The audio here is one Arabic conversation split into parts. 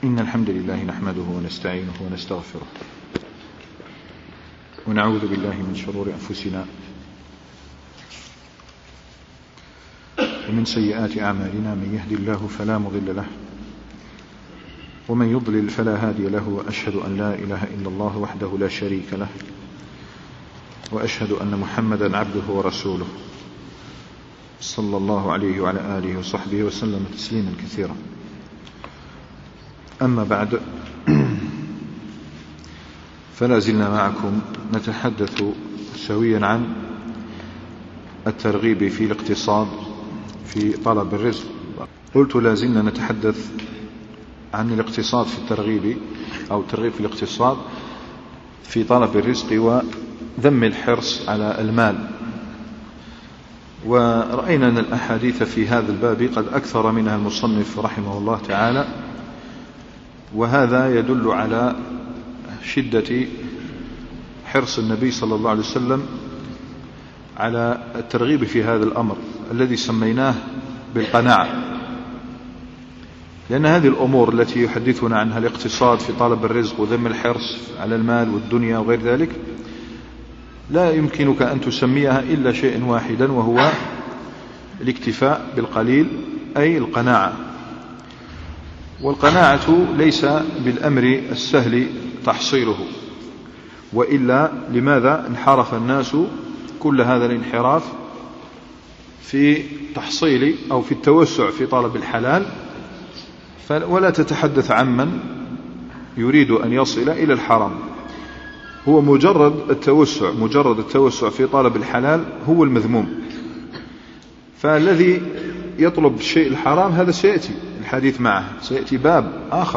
إن الحمد لله نحمده ونستعينه ونستغفره ونعوذ بالله من شرور أنفسنا ومن سيئات أعمالنا. من يهد الله فلا مضل له ومن يضلل فلا هادي له، وأشهد أن لا إله إلا الله وحده لا شريك له، وأشهد أن محمدا عبده ورسوله صلى الله عليه وعلى آله وصحبه وسلم تسليما كثيرا. أما بعد، فلا زلنا معكم نتحدث سويا عن الترغيب في الاقتصاد في طلب الرزق. قلت لا زلنا نتحدث عن الاقتصاد في الترغيب أو الترغيب في الاقتصاد في طلب الرزق وذم الحرص على المال. ورأينا أن الأحاديث في هذا الباب قد أكثر منها المصنف رحمه الله تعالى، وهذا يدل على شدة حرص النبي صلى الله عليه وسلم على الترغيب في هذا الأمر الذي سميناه بالقناعة، لأن هذه الأمور التي يحدثنا عنها الاقتصاد في طلب الرزق وذم الحرص على المال والدنيا وغير ذلك لا يمكنك أن تسميها إلا شيء واحدا، وهو الاكتفاء بالقليل، أي القناعة. والقناعة ليس بالأمر السهل تحصيله، وإلا لماذا انحرف الناس كل هذا الانحراف في تحصيل أو في التوسع في طلب الحلال، ولا تتحدث عمن يريد أن يصل إلى الحرام. هو مجرد التوسع في طلب الحلال هو المذموم، فالذي يطلب الشيء الحرام هذا سيأتي الحديث معه، سيأتي باب آخر.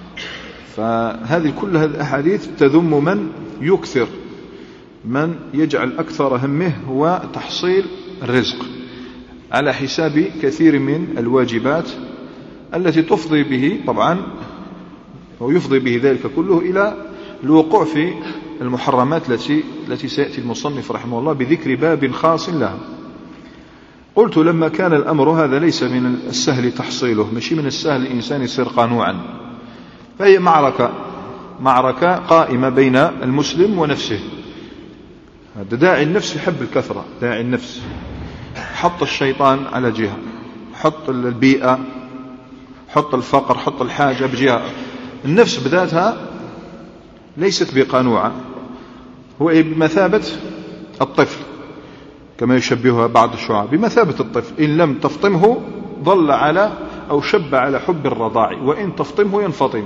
فهذه كل هذه الأحاديث تذم من يكثر، من يجعل أكثر همه هو تحصيل الرزق على حساب كثير من الواجبات التي تفضي به طبعا، ويفضي به ذلك كله إلى الوقوع في المحرمات التي سيأتي المصنف رحمه الله بذكر باب خاص لها. قلت لما كان الأمر هذا ليس من السهل تحصيله، مش من السهل الإنسان يصير قانوعا، فهي معركة قائمة بين المسلم ونفسه. هذا داعي النفس يحب الكثرة، داعي النفس حط الشيطان على جهة، حط البيئة، حط الفقر، حط الحاجة بجهة. النفس بذاتها ليست بقانوعة، هو بمثابة الطفل كما يشبهها بعض الشعراء، بمثابة الطفل إن لم تفطمه ظل على أو شب على حب الرضاع، وإن تفطمه ينفطم.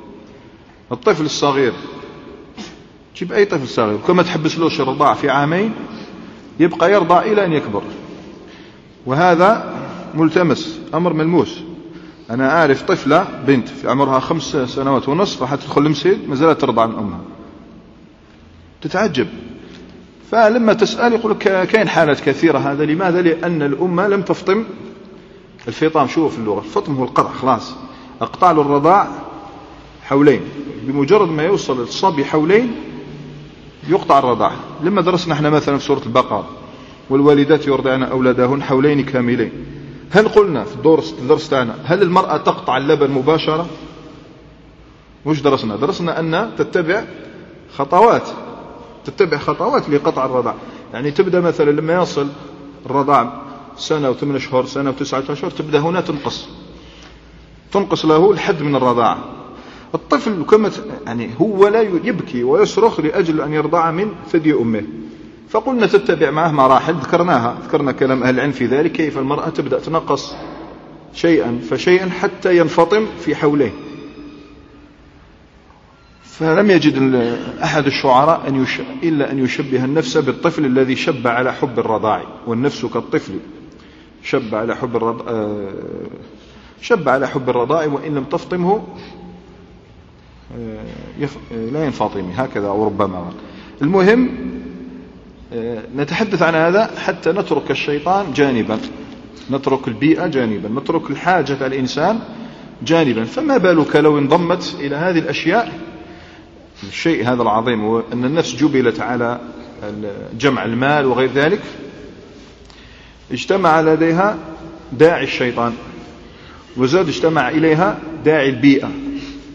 الطفل الصغير، جيب أي طفل صغير كما تحبس له الرضاع في عامين يبقى يرضع إلى أن يكبر، وهذا ملتمس، أمر ملموس. أنا أعرف طفلة بنت في عمرها 5 سنوات ونصف راح تدخل المسجد ما زالت ترضع عن أمها، تتعجب. فلما تسأل يقول لك كاين حالات كثيرة. هذا لماذا؟ لأن الأمة لم تفطم الفطام. شوف في اللغة الفطم هو القطع، خلاص أقطع له الرضاع حولين، بمجرد ما يوصل الصبي حولين يقطع الرضاع. لما درسنا احنا مثلا في سورة البقرة والوالدات يرضعن أولادهن حولين كاملين، هل قلنا في الدرس تاعنا هل المرأة تقطع اللبن مباشرة؟ وش درسنا أن تتبع خطوات لقطع الرضاع. يعني تبدأ مثلا لما يصل الرضاع 1 و8 شهور، 1 و9 أشهر، تبدأ هنا تنقص له الحد من الرضاعة. الطفل كما يعني هو لا يبكي ويصرخ لأجل أن يرضع من ثدي أمه، فقلنا تتبع معه مراحل ذكرنا كلام أهل العلم في ذلك، كيف المرأة تبدأ تنقص شيئا فشيئا حتى ينفطم في حوليه. فلم يجد أحد الشعراء إلا أن يشبه النفس بالطفل الذي شب على حب الرضاع، والنفس كالطفل شب على حب الرضاع وإن لم تفطمه لا ينفطم، هكذا أو ربما. المهم نتحدث عن هذا حتى نترك الشيطان جانبا، نترك البيئة جانبا، نترك الحاجة الإنسان جانبا. فما بالك لو انضمت إلى هذه الأشياء الشيء هذا العظيم، وأن النفس جبلت على جمع المال وغير ذلك، اجتمع لديها داعي الشيطان، وزاد اجتمع إليها داعي البيئة،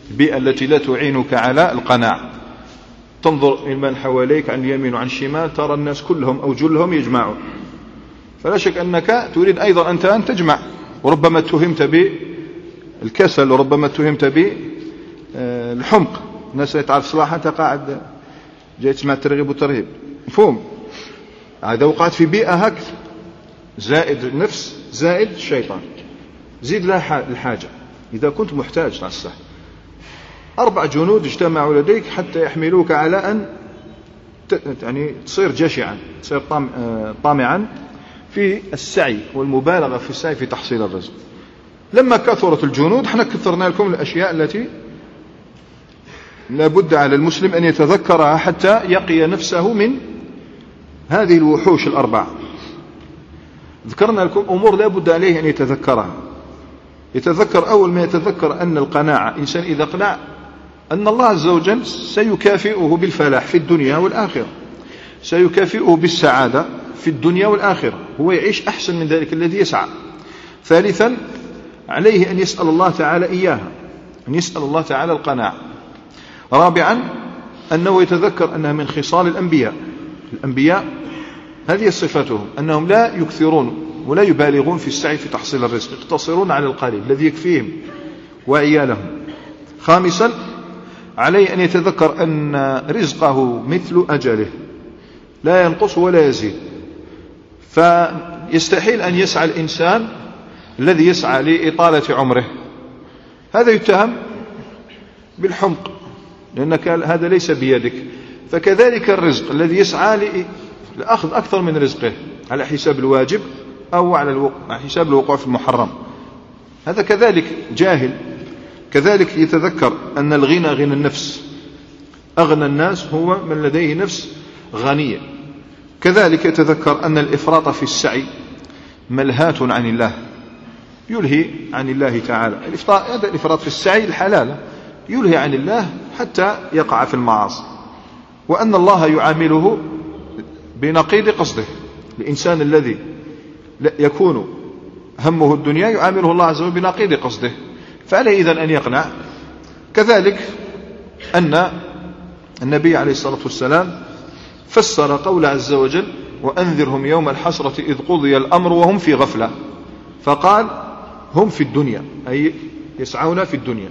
البيئة التي لا تعينك على القناعة. تنظر من حواليك عن اليمين وعن الشمال، ترى الناس كلهم أو جلهم يجمعون، فلا شك أنك تريد أيضا أنت أن تجمع، وربما اتهمت بالكسل، وربما اتهمت بالحمق. الناس لا تعرف صلاحها، أنت قاعد جاي تسمع الترغيب والترهيب، مفهوم؟ هذا وقعت في بيئة هكذا، زائد النفس زائد الشيطان، زيد لها الحاجة. إذا كنت محتاج للصح 4 جنود اجتمعوا لديك حتى يحملوك على أن يعني تصير جشعا، تصير طامعا في السعي والمبالغة في السعي في تحصيل الرزق. لما كثرت الجنود احنا كثرنا لكم الأشياء التي لا بد على المسلم أن يتذكرها حتى يقي نفسه من هذه الوحوش ال4. ذكرنا لكم أمور لا بد عليه أن يتذكرها. يتذكر أول ما يتذكر أن القناعة، إنسان إذا قنع أن الله عز وجل سيكافئه بالفلاح في الدنيا والآخرة، سيكافئه بالسعادة في الدنيا والآخرة، هو يعيش أحسن من ذلك الذي يسعى. ثالثا عليه أن يسأل الله تعالى إياها، أن يسأل الله تعالى القناعة. رابعا أنه يتذكر أنها من خصال الأنبياء. الأنبياء هذه صفتهم، أنهم لا يكثرون ولا يبالغون في السعي في تحصيل الرزق، يقتصرون على القليل الذي يكفيهم وعيالهم. خامسا عليه أن يتذكر أن رزقه مثل أجله، لا ينقص ولا يزيد، فيستحيل أن يسعى الإنسان الذي يسعى لإطالة عمره، هذا يتهم بالحمق، لأنك هذا ليس بيدك. فكذلك الرزق الذي يسعى لأخذ أكثر من رزقه على حساب الواجب أو على حساب الوقوع في المحرم، هذا كذلك جاهل. كذلك يتذكر أن الغنى غنى النفس، أغنى الناس هو من لديه نفس غنية. كذلك يتذكر أن الإفراط في السعي ملهاة عن الله، يلهي عن الله تعالى. هذا الإفراط في السعي الحلال يلهي عن الله حتى يقع في المعاصي، وأن الله يعامله بنقيض قصده. الإنسان الذي يكون همه الدنيا يعامله الله عز وجل بنقيض قصده، فعليه إذن أن يقنع. كذلك أن النبي عليه الصلاة والسلام فسر قول عز وجل وأنذرهم يوم الحسرة إذ قضي الأمر وهم في غفلة، فقال هم في الدنيا، أي يسعون في الدنيا.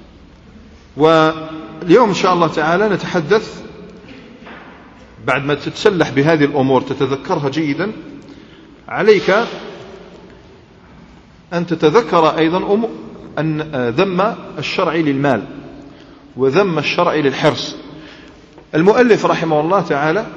واليوم إن شاء الله تعالى نتحدث بعد ما تتسلح بهذه الأمور تتذكرها جيدا، عليك أن تتذكر أيضا أن ذم الشرع للمال وذم الشرع للحرص. المؤلف رحمه الله تعالى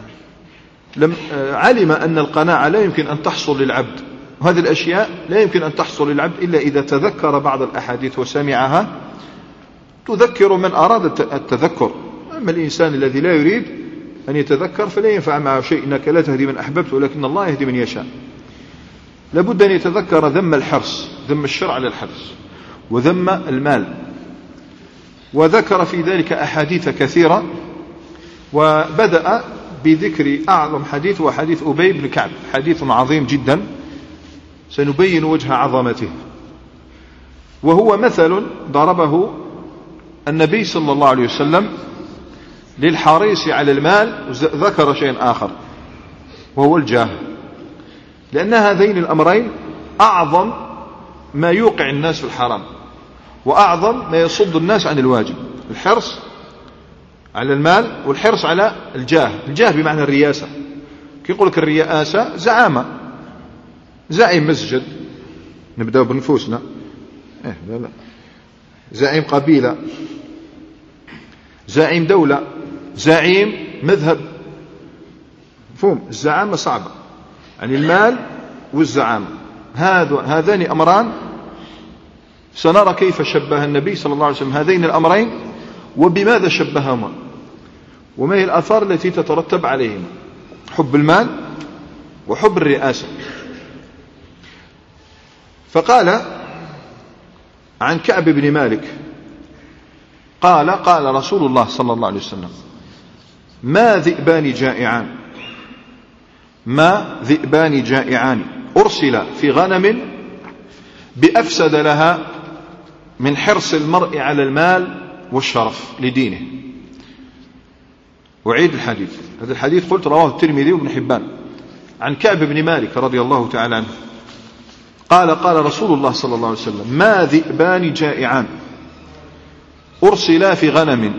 علم أن القناعة لا يمكن أن تحصل للعبد، وهذه الأشياء لا يمكن أن تحصل للعبد إلا إذا تذكر بعض الأحاديث وسمعها تذكر من أراد التذكر. أما الإنسان الذي لا يريد أن يتذكر فلا ينفع معه شيء، إنك لا تهدي من أحببت ولكن الله يهدي من يشاء. لابد أن يتذكر ذم الحرص، ذم الشرع للحرص، وذم المال، وذكر في ذلك أحاديث كثيرة، وبدأ بذكر أعظم حديث وحديث أبي بن كعب، حديث عظيم جدا سنبين وجه عظمته، وهو مثل ضربه النبي صلى الله عليه وسلم للحريص على المال، ذكر شيء آخر وهو الجاه، لأن هذين الأمرين أعظم ما يوقع الناس في الحرام وأعظم ما يصد الناس عن الواجب. الحرص على المال والحرص على الجاه. الجاه بمعنى الرياسة، كي يقول لك الرئاسة زعامة، زعيم مسجد، نبدأ بنفوسنا، لا زعيم قبيلة، زعيم دولة، زعيم مذهب، مفهوم؟ الزعامة صعبة، يعني المال والزعامة هذان أمران سنرى كيف شبه النبي صلى الله عليه وسلم هذين الأمرين وبماذا شبههما وما هي الآثار التي تترتب عليهما: حب المال وحب الرئاسة. فقال عن كعب بن مالك قال رسول الله صلى الله عليه وسلم: ما ذئبان جائعان أرسل في غنم بأفسد لها من حرص المرء على المال والشرف لدينه. أعيد الحديث. هذا الحديث قلت رواه الترمذي وابن حبان عن كعب بن مالك رضي الله تعالى عنه قال قال رسول الله صلى الله عليه وسلم: ما ذئبان جائعان أرسلا في غنم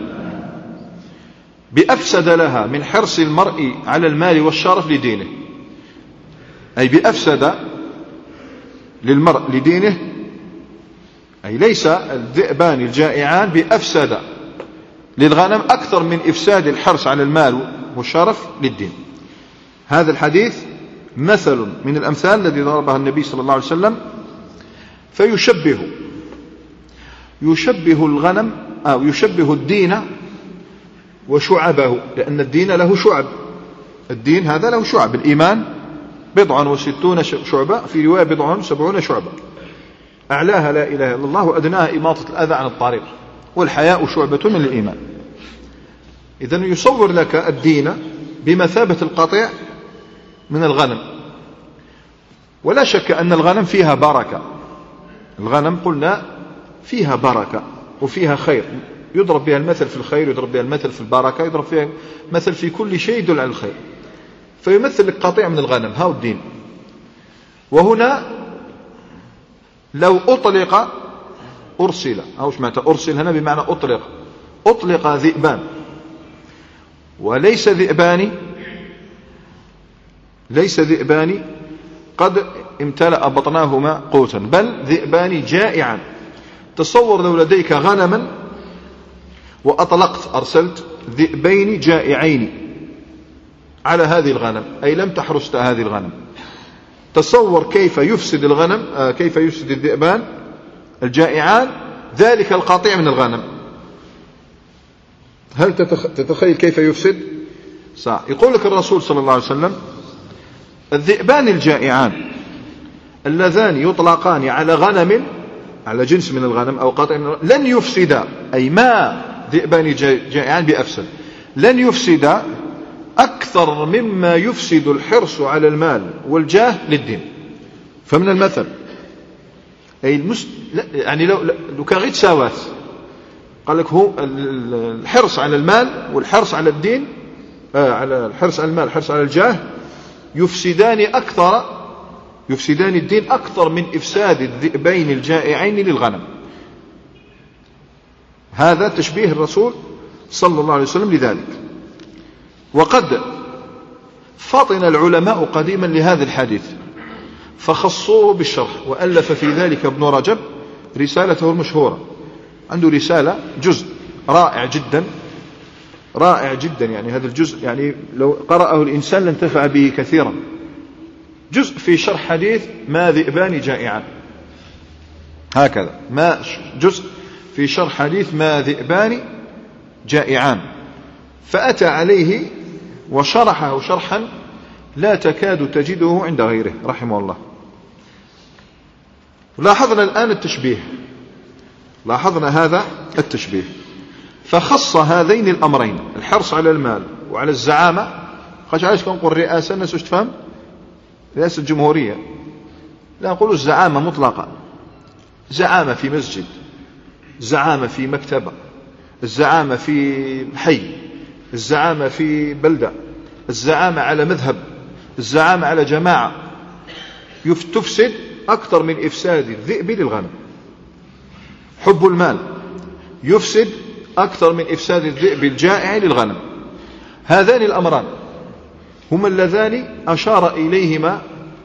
بأفسد لها من حرص المرء على المال والشرف لدينه. أي بأفسد للمرء لدينه، أي ليس الذئبان الجائعان بأفسد للغنم أكثر من إفساد الحرص على المال والشرف للدين. هذا الحديث مثل من الأمثال الذي ضربها النبي صلى الله عليه وسلم، يشبه الغنم أو يشبه الدين وشعبه، لأن الدين له شعب. الدين هذا له شعب. الإيمان 60 شعبة، في رواية 70 شعبة، أعلاها لا إله إلا الله وأدناها إماطة الأذى عن الطريق، والحياء شعبة من الإيمان. إذن يصور لك الدين بمثابة القطيع من الغنم. ولا شك أن الغنم فيها بركة. الغنم قلنا فيها بركة وفيها خير، يضرب بها المثل في الخير، يضرب بها المثل في البركة، يضرب فيها مثل في كل شيء يدل على الخير. فيمثل لك قطيع من الغنم، هاو الدين. وهنا لو أطلق أرسل، أو ايش معنى أرسل هنا؟ بمعنى أطلق ذئبان، وليس ذئبان قد امتلأ بطناهما قوتا، بل ذئبان جائعان. تصور لو لديك غنما وأطلقت، أرسلت ذئبين جائعين على هذه الغنم، أي لم تحرس هذه الغنم. تصور كيف يفسد الغنم، كيف يفسد الذئبان الجائعان ذلك القطيع من الغنم. هل تتخيل كيف يفسد؟ صح. يقول لك الرسول صلى الله عليه وسلم: الذئبان الجائعان اللذان يطلقان على غنم، على جنس من الغنم أو قطع من الغنم، لن يفسدا، أي ما ذئبان جائعان بأفسد، لن يفسدا أكثر مما يفسد الحرص على المال والجاه للدين. فمن المثل أي يعني لو كان غير تساوات، قال لك هو الحرص على المال والحرص على الدين، على الحرص على المال الحرص على الجاه يفسدان الدين أكثر من إفساد الذئبين الجائعين للغنم. هذا تشبيه الرسول صلى الله عليه وسلم لذلك. وقد فطن العلماء قديما لهذا الحديث فخصوه بالشرح، وألف في ذلك ابن رجب رسالته المشهورة. عنده رسالة جزء رائع جدا، يعني هذا الجزء يعني لو قرأه الإنسان لانتفع به كثيرا. جزء في شرح حديث ما ذئبان جائعان، هكذا جزء في شرح حديث ما ذئبان جائعان، فأتى عليه وشرحه شرحا لا تكاد تجده عند غيره رحمه الله. لاحظنا الآن التشبيه، لاحظنا هذا التشبيه، فخص هذين الأمرين، الحرص على المال وعلى الزعامة. عايش كنقول الرئاسة، الناس وش تفهم؟ رئاسة الجمهورية، لا نقول الزعامة مطلقة. زعامة في مسجد، زعامة في مكتبة، الزعامة في حي، الزعامة في بلدة، الزعامة على مذهب، الزعامة على جماعة، تفسد أكثر من إفساد الذئب للغنم. حب المال يفسد أكثر من إفساد الذئب الجائع للغنم. هذان الأمران هما اللذان أشار إليهما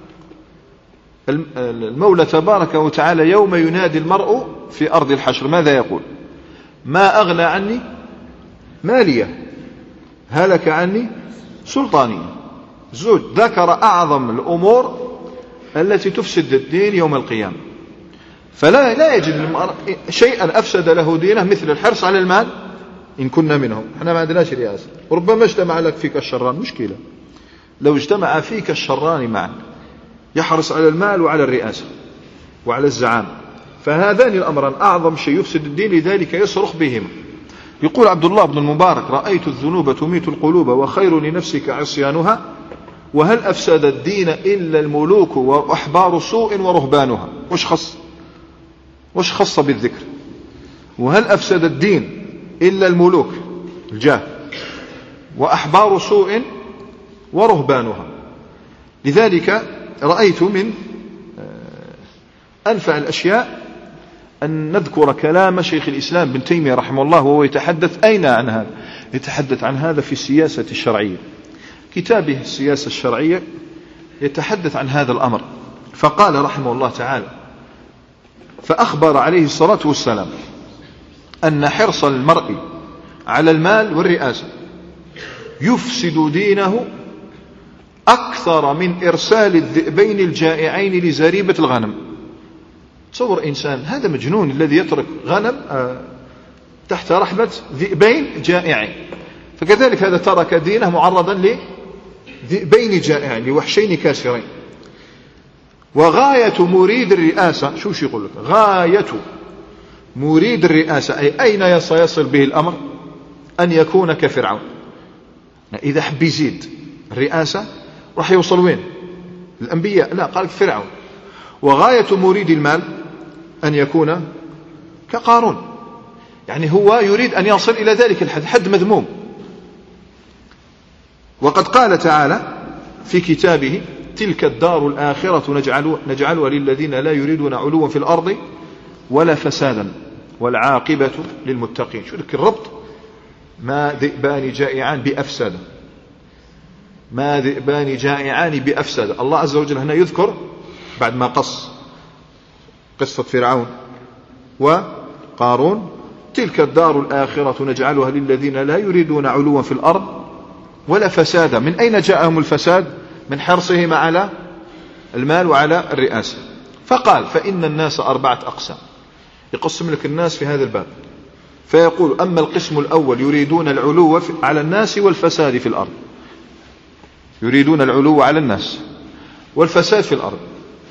المولى تبارك وتعالى يوم ينادي المرء في أرض الحشر. ماذا يقول؟ ما أغنى عني مالية، هلك عني سلطاني. زوج ذكر أعظم الأمور التي تفسد الدين يوم القيامة. فلا يجد المرء شيئا أفسد له دينه مثل الحرص على المال. إن كنا منهم، احنا ما عندناش رئاسة، وربما اجتمع لك فيك الشران، مشكلة لو اجتمع فيك الشران معا، يحرص على المال وعلى الرئاسة وعلى الزعامة، فهذان الأمران أعظم شيء يفسد الدين، لذلك يصرخ بهما. يقول عبد الله بن المبارك: رأيت الذنوب تميت القلوب وخير لنفسك عصيانها، وهل أفسد الدين إلا الملوك وأحبار سوء ورهبانها. وش خص بالذكر؟ وهل أفسد الدين إلا الملوك الجاه وأحبار سوء ورهبانها؟ لذلك رأيت من أنفع الأشياء أن نذكر كلام شيخ الإسلام بن تيمية رحمه الله، وهو يتحدث أين عن هذا؟ يتحدث عن هذا في السياسة الشرعية، كتابه السياسة الشرعية يتحدث عن هذا الأمر. فقال رحمه الله تعالى: فأخبر عليه الصلاة والسلام أن حرص المرء على المال والرئاسة يفسد دينه أكثر من إرسال الذئبين الجائعين لزريبة الغنم. تصور إنسان هذا مجنون الذي يترك غنم تحت رحمة ذئبين جائعين، فكذلك هذا ترك دينه معرضا لذئبين جائعين لوحشين كاسرين. وغاية مريد الرئاسة، شو يقول لك؟ غاية مريد الرئاسة أي أين سيصل به الأمر؟ أن يكون كفرعون. إذا حب يزيد الرئاسة راح يوصل وين؟ الأنبياء؟ لا، قال فرعون. وغاية مريد المال أن يكون كقارون، يعني هو يريد أن يصل إلى ذلك الحد، حد مذموم. وقد قال تعالى في كتابه: تلك الدار الآخرة نجعلها للذين لا يريدون علوا في الأرض ولا فسادا والعاقبة للمتقين. شو لك الربط؟ ما ذئبان جائعان بأفساد، ما ذئبان جائعان بأفساد. الله عز وجل هنا يذكر بعد ما قص قصة فرعون وقارون: تلك الدار الآخرة نجعلها للذين لا يريدون علوا في الأرض ولا فسادا. من أين جاءهم الفساد؟ من حرصهم على المال وعلى الرئاسة. فقال: فإن الناس 4 أقسام. يقسم لك الناس في هذا الباب، فيقول: أما القسم الأول يريدون العلو على الناس والفساد في الأرض، يريدون العلو على الناس والفساد في الأرض،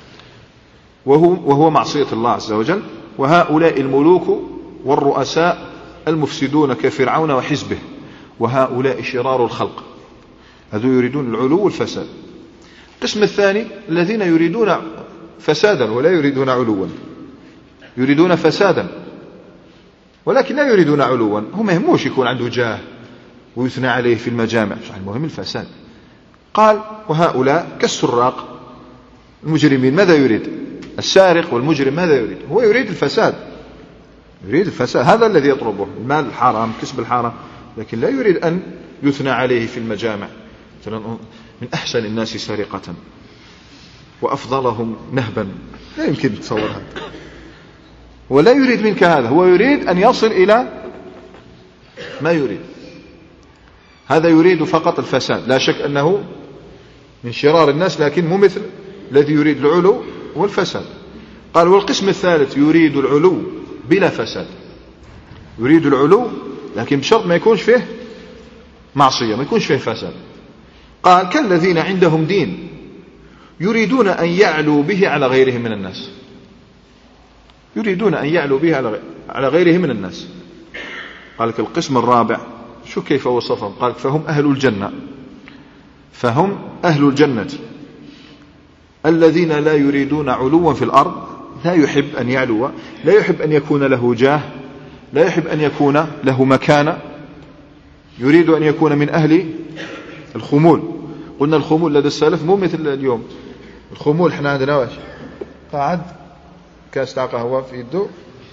وهو معصية الله عز وجل. وهؤلاء الملوك والرؤساء المفسدون كفرعون وحزبه، وهؤلاء شرار الخلق. هذو يريدون العلو والفساد. القسم الثاني الذين يريدون فسادا ولا يريدون علوا، يريدون فسادا ولكن لا يريدون علوا. هم يهموش يكون عنده جاه ويثنى عليه في المجامع، المهم الفساد. قال: وهؤلاء كالسراق المجرمين. ماذا يريد السارق والمجرم؟ ماذا يريد؟ هو يريد الفساد، يريد الفساد، هذا الذي يطلبه، المال الحرام، كسب الحرام، لكن لا يريد أن يثنى عليه في المجامع. من أحسن الناس سرقة وأفضلهم نهبا، لا يمكن تصور هذا. ولا يريد منك هذا، هو يريد أن يصل إلى ما يريد. هذا يريد فقط الفساد، لا شك أنه من شرار الناس، لكن مو مثل الذي يريد العلو والفساد. قال: والقسم الثالث يريد العلو بلا فساد، يريد العلو لكن بشرط ما يكونش فيه معصية، ما يكونش فيه فساد. قال: كالذين عندهم دين يريدون أن يعلوا به على غيرهم من الناس، يريدون أن يعلوا به على غيرهم من الناس. قال لك القسم الرابع، شو كيف وصفهم؟ قال: فهم أهل الجنة، فهم أهل الجنة الذين لا يريدون علوا في الأرض، لا يحب أن يعلو، لا يحب أن يكون له جاه، لا يحب أن يكون له مكانة، يريد أن يكون من أهل الخمول. قلنا الخمول لدى السلف مو مثل اليوم. الخمول احنا عندنا واش؟ قاعد كاس تاع قهوة في يده،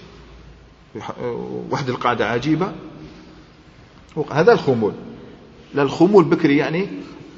واحد القاعدة عجيبة، هذا الخمول. لا، الخمول بكري يعني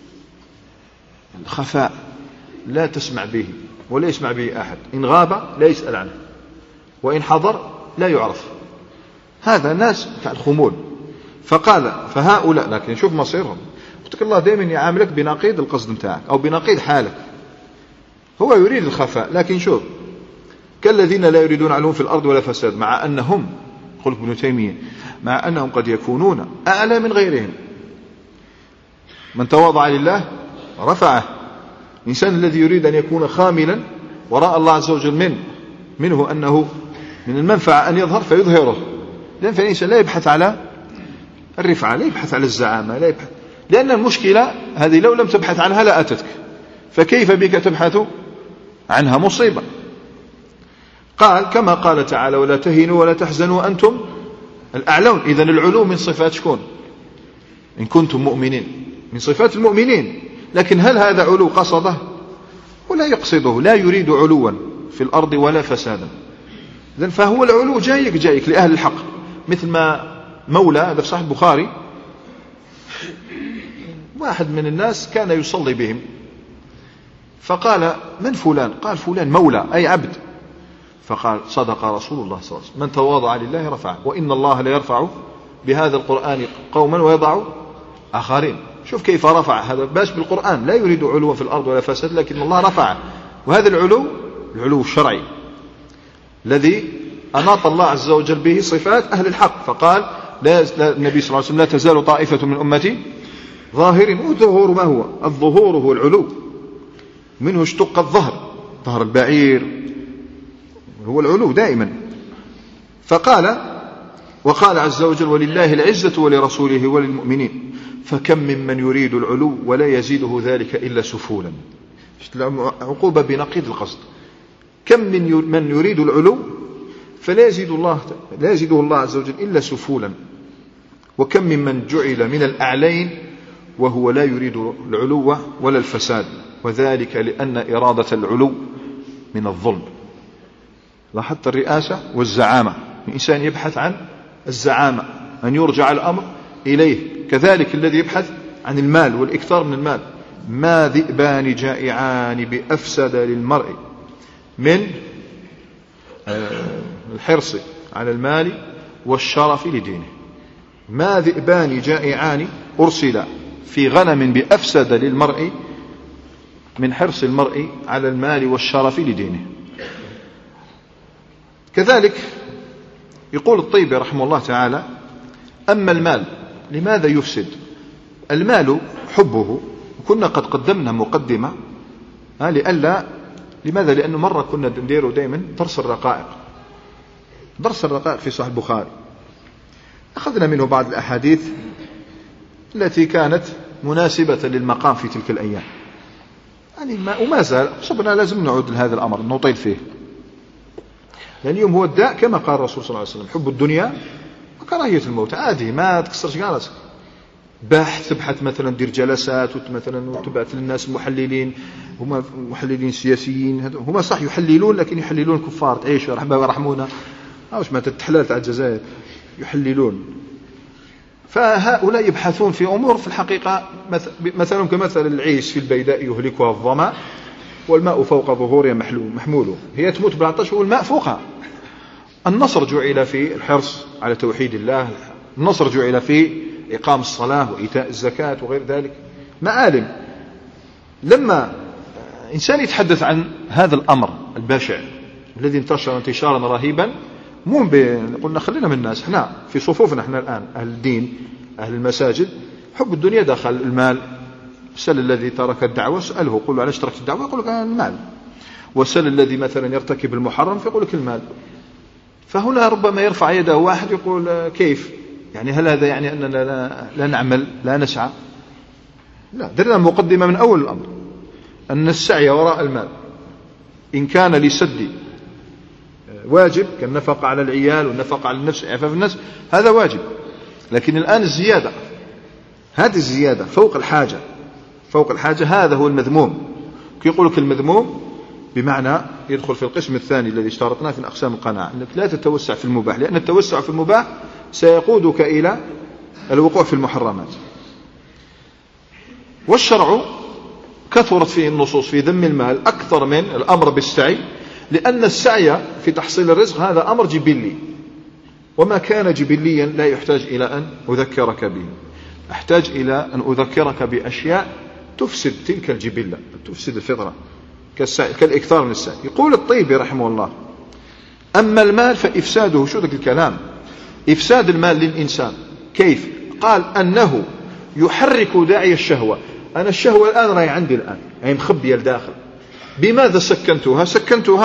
الخفاء، لا تسمع به ولا يسمع به أحد، إن غاب لا يسأل عنه، وإن حضر لا يعرف. هذا ناس تاع الخمول. فقال: فهؤلاء، لكن شوف مصيرهم. قلت الله دائما يعاملك بنقيض القصد متاعك أو بنقيض حالك. هو يريد الخفاء، لكن شوف: كالذين لا يريدون علوا في الأرض ولا فساد، مع أنهم، يقول ابن تيمية، مع أنهم قد يكونون أعلى من غيرهم. من تواضع لله رفعه. الإنسان الذي يريد أن يكون خاملا وراء الله عز وجل منه أنه من المنفعة أن يظهر فيظهره. لأن الإنسان لا يبحث على الرفعة، لا يبحث على الزعامة، لا يبحث، لأن المشكلة هذه لو لم تبحث عنها لا أتتك، فكيف بك تبحث عنها؟ مصيبة. قال: كما قال تعالى: ولا تهنوا ولا تحزنوا أنتم الأعلون. إذن العلو من صفات شكون؟ إن كنتم مؤمنين من صفات المؤمنين. لكن هل هذا علو قصده؟ ولا يقصده، لا يريد علوا في الأرض ولا فسادا. إذن فهو العلو جايك لأهل الحق. مثل ما مولى، هذا في صحيح البخاري، واحد من الناس كان يصلي بهم فقال: من فلان؟ قال: فلان مولى أي عبد. فقال: صدق رسول الله صلى الله عليه وسلم: من تواضع لله رفعه، وإن الله لا يرفع بهذا القرآن قوما ويضع آخرين. شوف كيف رفع هذا، باش بالقرآن لا يريد علوا في الأرض ولا فساد، لكن الله رفعه. وهذا العلو الشرعي الذي أناط الله عز وجل به صفات أهل الحق. فقال النبي صلى الله عليه وسلم: لا تزال طائفة من أمتي ظاهرين. والظهور ما هو؟ الظهور هو العلو، منه اشتق الظهر، ظهر البعير هو العلو دائما. وقال عز وجل: ولله العزة ولرسوله وللمؤمنين. فكم ممن يريد العلو ولا يزيده ذلك إلا سفولا. عقوبة بنقيض القصد. كم من يريد العلو فلا يزيده الله عز وجل إلا سفولا. وكم ممن جعل من الأعلين وهو لا يريد العلو ولا الفساد، وذلك لأن إرادة العلو من الظلم. لاحظت الرئاسة والزعامة، الإنسان يبحث عن الزعامة، أن يرجع الأمر إليه. كذلك الذي يبحث عن المال والإكثار من المال. ما ذئبان جائعان بأفسد للمرء من الحرص على المال والشرف لدينه. ما ذئبان جائعان أرسلا في غنم بأفسد للمرء من حرص المرء على المال والشرف لدينه. كذلك يقول الطيبي رحمه الله تعالى: أما المال لماذا يفسد؟ المال حبه، وكنا قد قدمنا مقدمة لماذا؟ لأنه مرة كنا نديره دائما درس الرقائق في صحيح البخاري، أخذنا منه بعض الأحاديث التي كانت مناسبة للمقام في تلك الأيام. وما زال صبنا لازم نعود لهذا الأمر نطيل فيه، لأن اليوم هو الداء كما قال الرسول صلى الله عليه وسلم: حب الدنيا وكراهية الموت. عادي، ما تكسرش راسك، تبحث مثلا دير جلسات مثلا وتبعث للناس محللين، هما محللين سياسيين، هما صح يحللون لكن يحللون كفار تعيشوا رحمة ورحمونا، واش ما تتحلال تاع الجزائر يحللون. فهؤلاء يبحثون في أمور في الحقيقة مثلا كمثل العيش في البيداء يهلكها الظما والماء فوق ظهورها محمول. هي تموت بالعطش والماء فوقها. النصر جعل في الحرص على توحيد الله، النصر جعل في إقام الصلاة وإيتاء الزكاة وغير ذلك، معالم. لما إنسان يتحدث عن هذا الأمر البشع الذي انتشر انتشارا رهيبا، قلنا خلينا من الناس، احنا في صفوفنا احنا الآن أهل الدين أهل المساجد، حب الدنيا دخل المال. سل الذي ترك الدعوة سأله، قل له: علاش تركت الدعوة؟ يقول لك: المال. وسل الذي مثلا يرتكب المحرم فيقول لك: المال. فهنا ربما يرفع يده واحد يقول: كيف يعني؟ هل هذا يعني أننا لا نعمل لا نسعى؟ لا، درنا مقدمة من أول الأمر أن السعي وراء المال إن كان لسد واجب كالنفقة على العيال والنفقة على النفس إعفاف النفس، هذا واجب. لكن الآن الزيادة، هذه الزيادة فوق الحاجة هذا هو المذموم. كي يقول لك المذموم بمعنى يدخل في القسم الثاني الذي اشترطناه في أقسام القناعة، أنك لا تتوسع في المباح، لأن التوسع في المباح سيقودك إلى الوقوع في المحرمات. والشرع كثرت فيه النصوص في ذم المال أكثر من الأمر بالسعي، لأن السعي في تحصيل الرزق هذا أمر جبلي، وما كان جبليا لا يحتاج إلى أن أذكرك به. أحتاج إلى أن أذكرك بأشياء تفسد تلك الجبلة، تفسد الفطرة، كالإكثار من السعي. يقول الطيبي رحمه الله: أما المال فإفساده، شو ذاك الكلام؟ إفساد المال للإنسان كيف؟ قال: أنه يحرك داعي الشهوة. أنا الشهوة الآن راهي عندي الآن، هي مخبية الداخل. بماذا سكنتها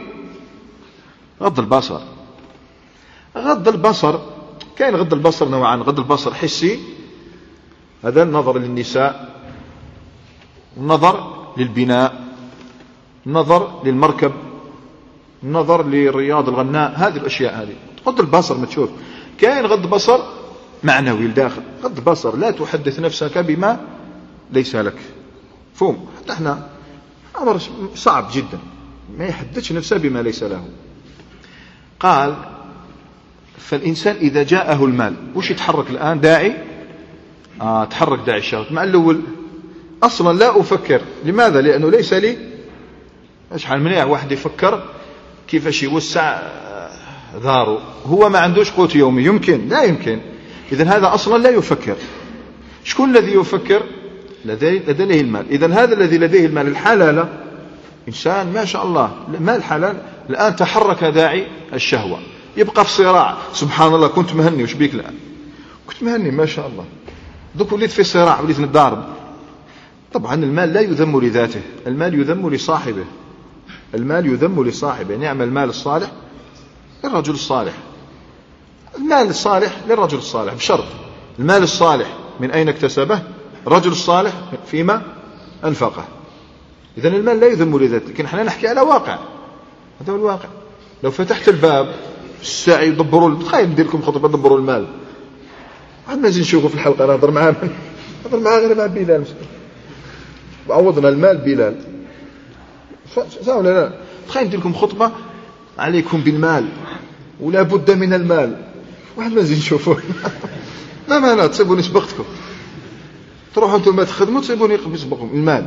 بغض البصر. غض البصر، كاين غض البصر نوعان: غض البصر حسي، هذا النظر للنساء، النظر للبناء، النظر للمركب، النظر للرياض الغناء، هذه الأشياء هذه غض البصر ما تشوف. كاين غض بصر معنوي الداخل، غض بصر لا تحدث نفسك بما ليس لك. فهم حتى احنا أمر صعب جدا ما يحدثش نفسه بما ليس له. قال فالإنسان إذا جاءه المال وش يتحرك الآن؟ داعي تحرك داعي الشهوة. مع الأول أصلا لا أفكر. لماذا؟ لأنه ليس لي. أشحال منيع واحد يفكر كيفاش يوسع داره، هو ما عندوش قوت يومي. يمكن؟ لا يمكن. إذن هذا أصلا لا يفكر. شكون الذي يفكر؟ لديه المال. إذن هذا الذي لديه المال الحلال إنسان ما شاء الله مال حلال، الآن تحرك داعي الشهوة، يبقى في صراع. سبحان الله كنت مهني، وش بيك الآن؟ كنت مهني ما شاء الله، دوك وليت في صراع، وليت نتضارب. طبعا المال لا يذم لذاته، المال يذم لصاحبه. المال يذم لصاحبه. نعم المال الصالح للرجل الصالح، المال الصالح للرجل الصالح، بشرط المال الصالح من أين اكتسبه؟ الرجل الصالح فيما أنفقه. إذن المال لا يذم لذاته، لكن احنا نحكي على واقع. هذا هو الواقع. لو فتحت الباب الساعة يدبروا، تخيل ندير لكم خطبة دبروا المال، عاد ما نزيد نشوفه في الحلقة. أنا نهضر معاه غير مع بلال، وعوضنا المال بلال. ولا لا؟ تخيل ندير لكم خطبة عليكم بالمال ولا بد من المال، واحد ما نزيد نشوفه. لا مانع، تصيبوني سبقتكم، تروحوا انتم ما تخدموا تصيبوني يسبقكم المال.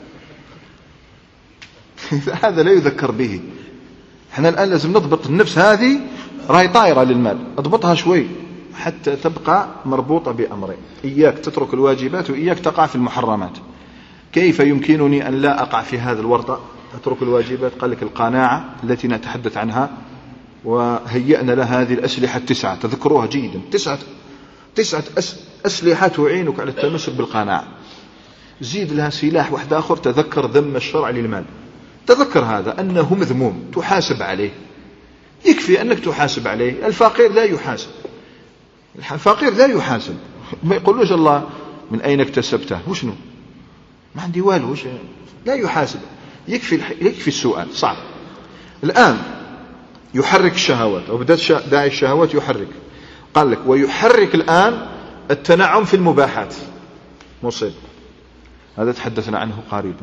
هذا لا يذكر به. احنا الآن لازم نضبط النفس هذه، راهي طائرة للمال، اضبطها شوي حتى تبقى مربوطة بأمرين: إياك تترك الواجبات، وإياك تقع في المحرمات. كيف يمكنني أن لا أقع في هذا الورطة؟ أترك الواجبات. قال لك القناعة التي نتحدث عنها، وهيئنا لها هذه الأسلحة 9، تذكروها جيدا. 9 أسلحة تعينك على التمسك بالقناعة. زيد لها سلاح واحد آخر: تذكر ذم الشرع للمال. تذكر هذا أنه مذموم، تحاسب عليه. يكفي أنك تحاسب عليه. الفقير لا يحاسب، الفقير لا يحاسب. ما يقولوش الله من أين اكتسبته، وشنو ما عندي والو، لا يحاسب. يكفي السؤال. صعب. الآن يحرك الشهوات، أو بدأت داعي الشهوات يحرك. قال لك ويحرك الآن التنعم في المباحات. مصيب. هذا تحدثنا عنه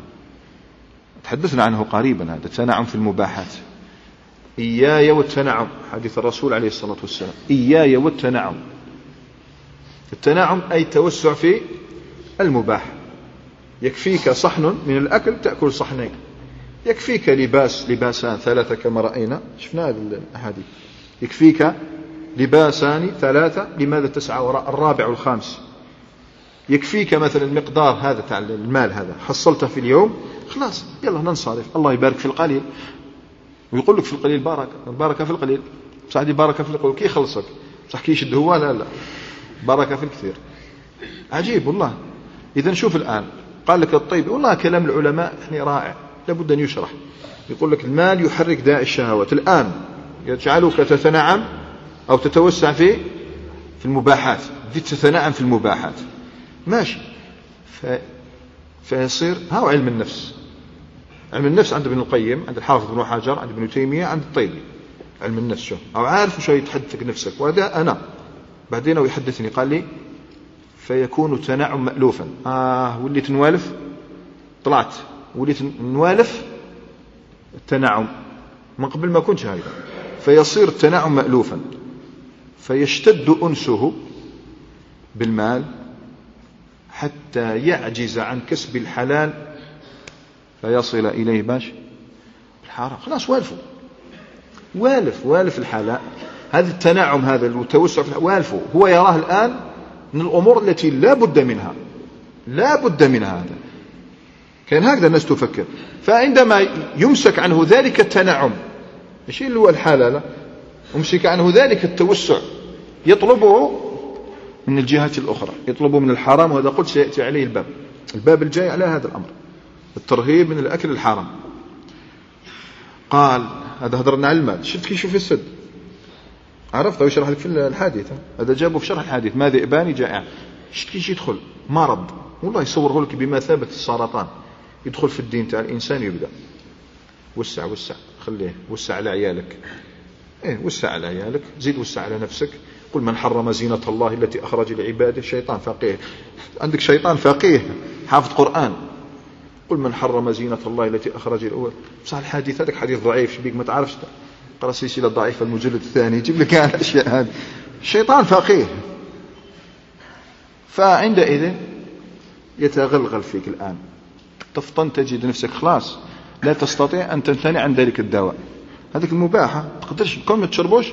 قريبا. هذا التنعم في المباحات. إياي والتنعم، حديث الرسول عليه الصلاة والسلام: إياي والتنعم. التنعم أي التوسع في المباح. يكفيك صحن من الأكل تأكل صحنين، يكفيك لباسان 3 كما رأينا، شفنا هذه الأحاديث. يكفيك لباسان 3، لماذا تسعى وراء الرابع والخامس؟ يكفيك مثلا المقدار هذا تاع المال، هذا حصلته في اليوم، خلاص يلا ننصرف. الله يبارك في القليل، ويقول لك في القليل بركة في القليل. بصح دي بركة في القليل كي يخلصك، بصح كي يشد هو لا بركة في الكثير. عجيب والله. إذا شوف الآن قال لك الطيب، والله كلام العلماء يعني رائع، لابد أن يشرح. يقول لك المال يحرك داعي الشهوات. الآن يجعلك تتنعم أو تتوسع في المباحات، تتنعم في المباحات، ماشي. فيصير هو علم النفس. علم النفس عند ابن القيم، عند الحافظ ابن حجر، عند ابن تيمية، عند الطيبي. علم النفس شو أو عارف شو يتحدثك نفسك. وهذا أنا بعدين ويحدثني قال لي فيكون التنعم مألوفا. وليت نوالف، طلعت وليت نوالف التنعم من قبل ما كنتش هكذا. فيصير التنعم مألوفا، فيشتد أنسه بالمال حتى يعجز عن كسب الحلال، فيصل إليه باش الحرام. خلاص والف الحلال. هذا التنعم، هذا التوسع في والفه، هو يراه الآن من الأمور التي لا بد منها. هذا كان هكذا الناس تفكر. فعندما يمسك عنه ذلك التنعم، الشيء اللي هو الحلال، يمسك عنه ذلك التوسع، يطلبه من الجهة الأخرى، يطلبه من الحرام. وهذا قلت سيأتي عليه الباب الجاي على هذا الأمر، الترهيب من الأكل الحرام. قال هذا هضرنا على المال. شفت كيف في السد، عرفت ويشرح لك في الحديث. هذا جابه في شرح الحديث: ما ذئبان جائع. شفت كيف يدخل مرض، والله يصوره لك بمثابة السرطان، يدخل في الدين تاع الإنسان. يبدأ وسع خليه، وسع على عيالك، وسع على عيالك، زيد وسع على نفسك، قل من حرم زينة الله التي أخرج لعباده. شيطان فقيه، عندك شيطان فقيه حافظ قرآن. قل من حرم زينة الله التي أخرج الأول. بصح الحديث هذاك حديث ضعيف، شبيك ما تعرفش قرأ سلسلة ضعيفة المجلد الثاني يجيب لك الأشياء هذه. الشيطان فقيه، فعندئذ يتغلغل فيك الآن، تفطن تجد نفسك خلاص لا تستطيع أن تمتنع عن ذلك الدواء، هذيك المباحة تقدرش كل ما تشربوش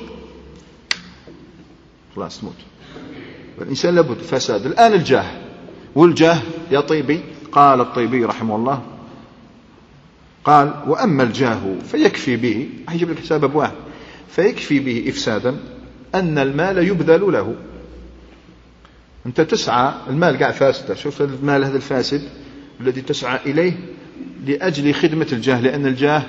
خلاص تموت. والإنسان لابد فساد. الآن الجاه، والجاه يا طيبي، قال الطيبي رحمه الله قال وأما الجاه فيكفي به، هيجيب لك سبب واحد، فيكفي به إفسادا أن المال يبذل له. أنت تسعى، المال قاع فاسد، شوف المال هذا الفاسد الذي تسعى إليه لأجل خدمة الجاه، لأن الجاه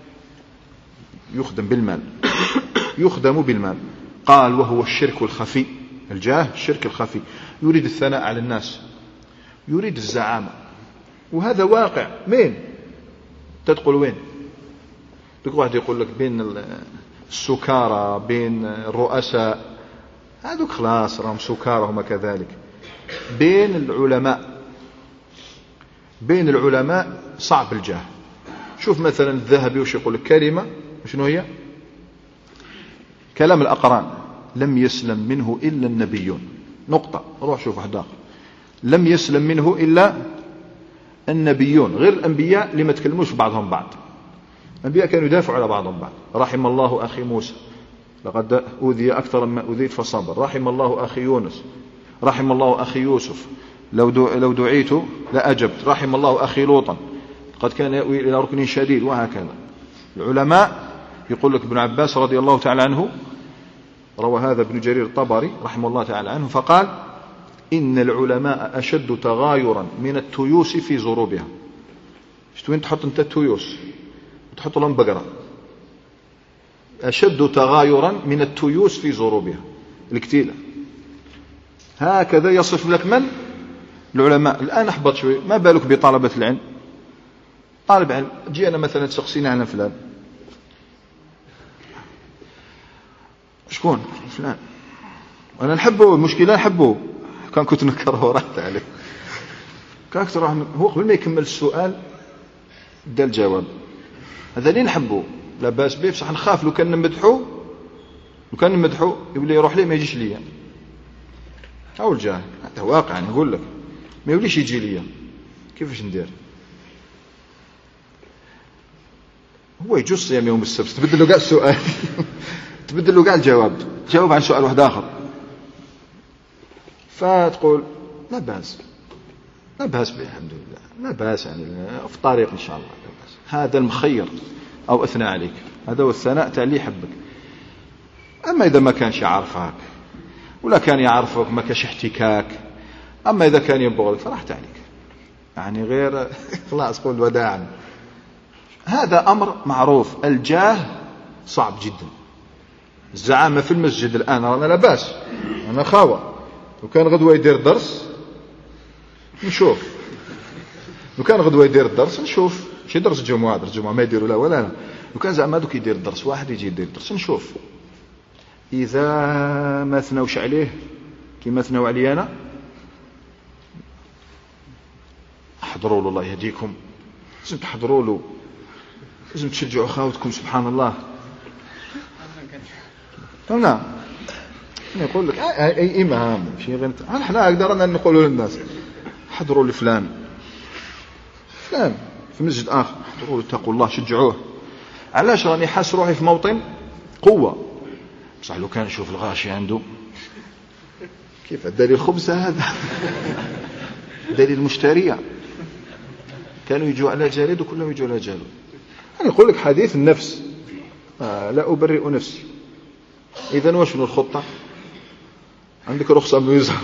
يخدم بالمال يخدم بالمال. قال وهو الشرك الخفي. الجاه الشرك الخفي، يريد الثناء على الناس، يريد الزعامة، وهذا واقع. مين تدخل وين؟ تقول واحد يقول لك بين السكارى بين الرؤساء، هذوك خلاص راهم سكارى هما كذلك. بين العلماء، بين العلماء صعب الجاه. شوف مثلا الذهبي وش يقول لك، كلمة شنو هي؟ كلام الأقران لم يسلم منه إلا النبيون. نقطة. روح شوف واحد آخر، لم يسلم منه إلا النبيون، غير الأنبياء اللي ما تكلموش بعضهم بعض. الأنبياء كانوا يدافعوا على بعضهم بعض. رحم الله أخي موسى لقد أوذي أكثر مما أوذيت فصبر. رحم الله أخي يونس. رحم الله أخي يوسف لو دعيت لأجبت. رحم الله أخي لوطا قد كان يأوي إلى ركن شديد. وهكذا العلماء. يقول لك ابن عباس رضي الله تعالى عنه، روى هذا ابن جرير الطبري رحمه الله تعالى عنه، فقال إن العلماء أشد تغايرا من التيوس في زروبها. وين تحط انت التيوس؟ تحط لهم بقرة. أشد تغايرا من التيوس في زروبها، الكتيلة. هكذا يصف لك من؟ العلماء. الآن أحبط شوي، ما بالك بطلبة العلم؟ طالب علم جي أنا مثلا تسقسيني عن فلان، شكون فلان؟ أنا نحبه، المشكلة نحبه، كان كنت نكره ورحت عليه، كان كنت راح هو قبل ما يكمل السؤال دا الجواب. هذا اللي نحبه لا باس به، بصح نخاف لو كان نمدحوه، لو كان نمدحوه يقول يروح لي ما يجيش ليا. أو الجاهل هذا واقع نقول لك، ما يوليش يجي ليا، كيفاش ندير؟ هو يجوز صيام يوم السبت، تبدل له كاع السؤال تبدل له كاع الجواب، جاوب عن سؤال واحد آخر، فتقول لا بأس، لا بأس به الحمد لله، لا بأس يعني في طريق إن شاء الله، لا بأس. هذا المخير أو أثنى عليك، هذا هو الثناء تاع اللي يحبك. أما إذا ما كانش يعرفك ولا كان يعرفك ما كانش احتكاك، أما إذا كان يبغضك فرحت عليك، يعني غير خلاص قول وداعا. هذا أمر معروف. الجاه صعب جدا. الزعامة في المسجد الآن أنا لا بأس، أنا خاوة، وكان غدوة يدير درس نشوف، وكان غدوة يدير الدرس نشوف، شي درس جمعة، درس جمعة ما يديروا لا ولا لا، وكان زعما دوك يدير الدرس واحد يجي يدير الدرس نشوف. إذا ما ثنوش عليه كما ثنوا علي أنا، احضروا له الله يهديكم، لازم تحضروا له، لازم تشجعوا خاوتكم. سبحان الله. نعم يقول لك أي إمام شيء غير احنا قدرنا نقولوا للناس حضروا لفلان فلان في مسجد آخر، حضروا له اتقوا الله، شجعوه. علاش راني حاس روحي في موطن قوة، بصح لو كان نشوف الغاشي عنده كيف دليل الخبز هذا دليل المشترية، كانوا يجوا على جالد وكلهم يجوا على جالد. أنا أقول لك حديث النفس، لا أبرئ نفسي. إذن وشنو الخطة؟ عندك رخصة من الوزارة